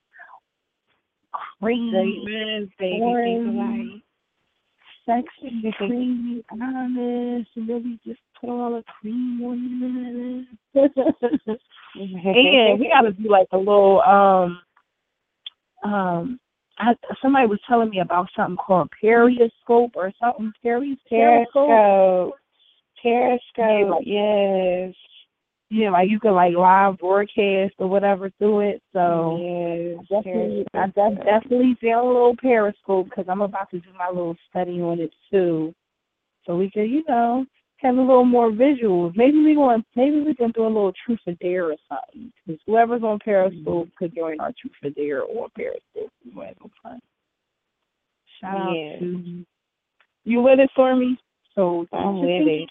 creamy, baby, sexy, creamy, honest, and then we just put all the cream on it. And we gotta do like a little um um. I, somebody was telling me about something called Periscope or something. Peris, Periscope. Periscope. Yeah, like, yes. Yeah, like you could like live broadcast or whatever through it. So yes, I definitely, I def- definitely feel a little Periscope because I'm about to do my little study on it too. So we could, you know, have a little more visuals. Maybe we going, maybe we can do a little truth or dare or something. Because whoever's on Periscope could join our truth or dare or Periscope. We're going to have fun. Shout yeah. out to you with it for me. So I'm with it.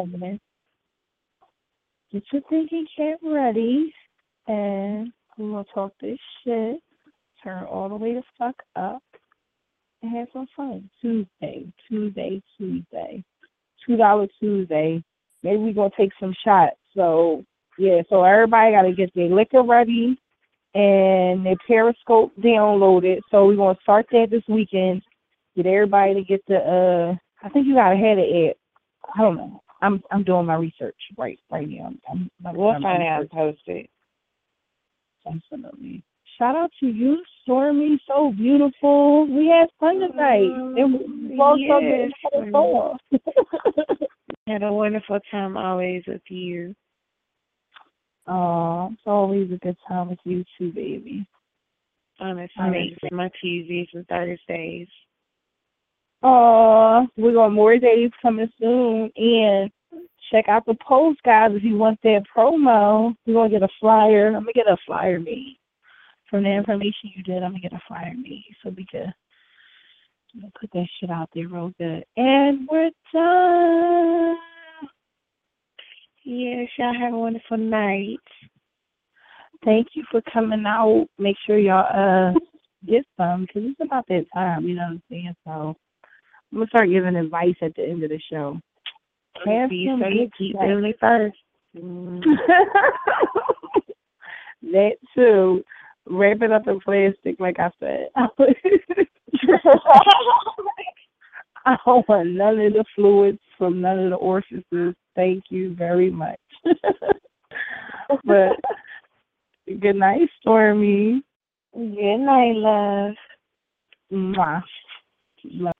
Get your thinking cap ready, and we're gonna talk this shit. Turn all the way the fuck up, and have some fun. Tuesday, Tuesday, Tuesday. Two dollar Tuesday. Maybe we're gonna take some shots. So yeah, so everybody gotta get their liquor ready and their Periscope downloaded. So we're gonna start that this weekend. Get everybody to get the uh I think you gotta have it at I don't know. I'm I'm doing my research right right now. I'm, I'm, we'll I'm, find I'm out and post it. Definitely. Shout out to you, Stormy. So beautiful. We had fun tonight. It was yes. so good. Had a wonderful time always with you. Oh, it's always a good time with you too, baby. Honestly, for my Tuesdays and Thursdays. Oh, we got more days coming soon, and check out the post, guys, if you want that promo. We're gonna get a flyer. I'm gonna get a flyer made from the information you did. I'm gonna get a flyer made so we can Put that shit out there real good. And we're done. Yes, y'all have a wonderful night. Thank you for coming out. Make sure y'all uh get some, because it's about that time, you know what I'm saying? So I'm going to start giving advice at the end of the show. Have You some say you good keep sex. family first. Mm. That too. Wrap it up in plastic, like I said. I don't want none of the fluids from none of the orifices. Thank you very much. But good night, Stormy. Good night, love. Mwah. Love.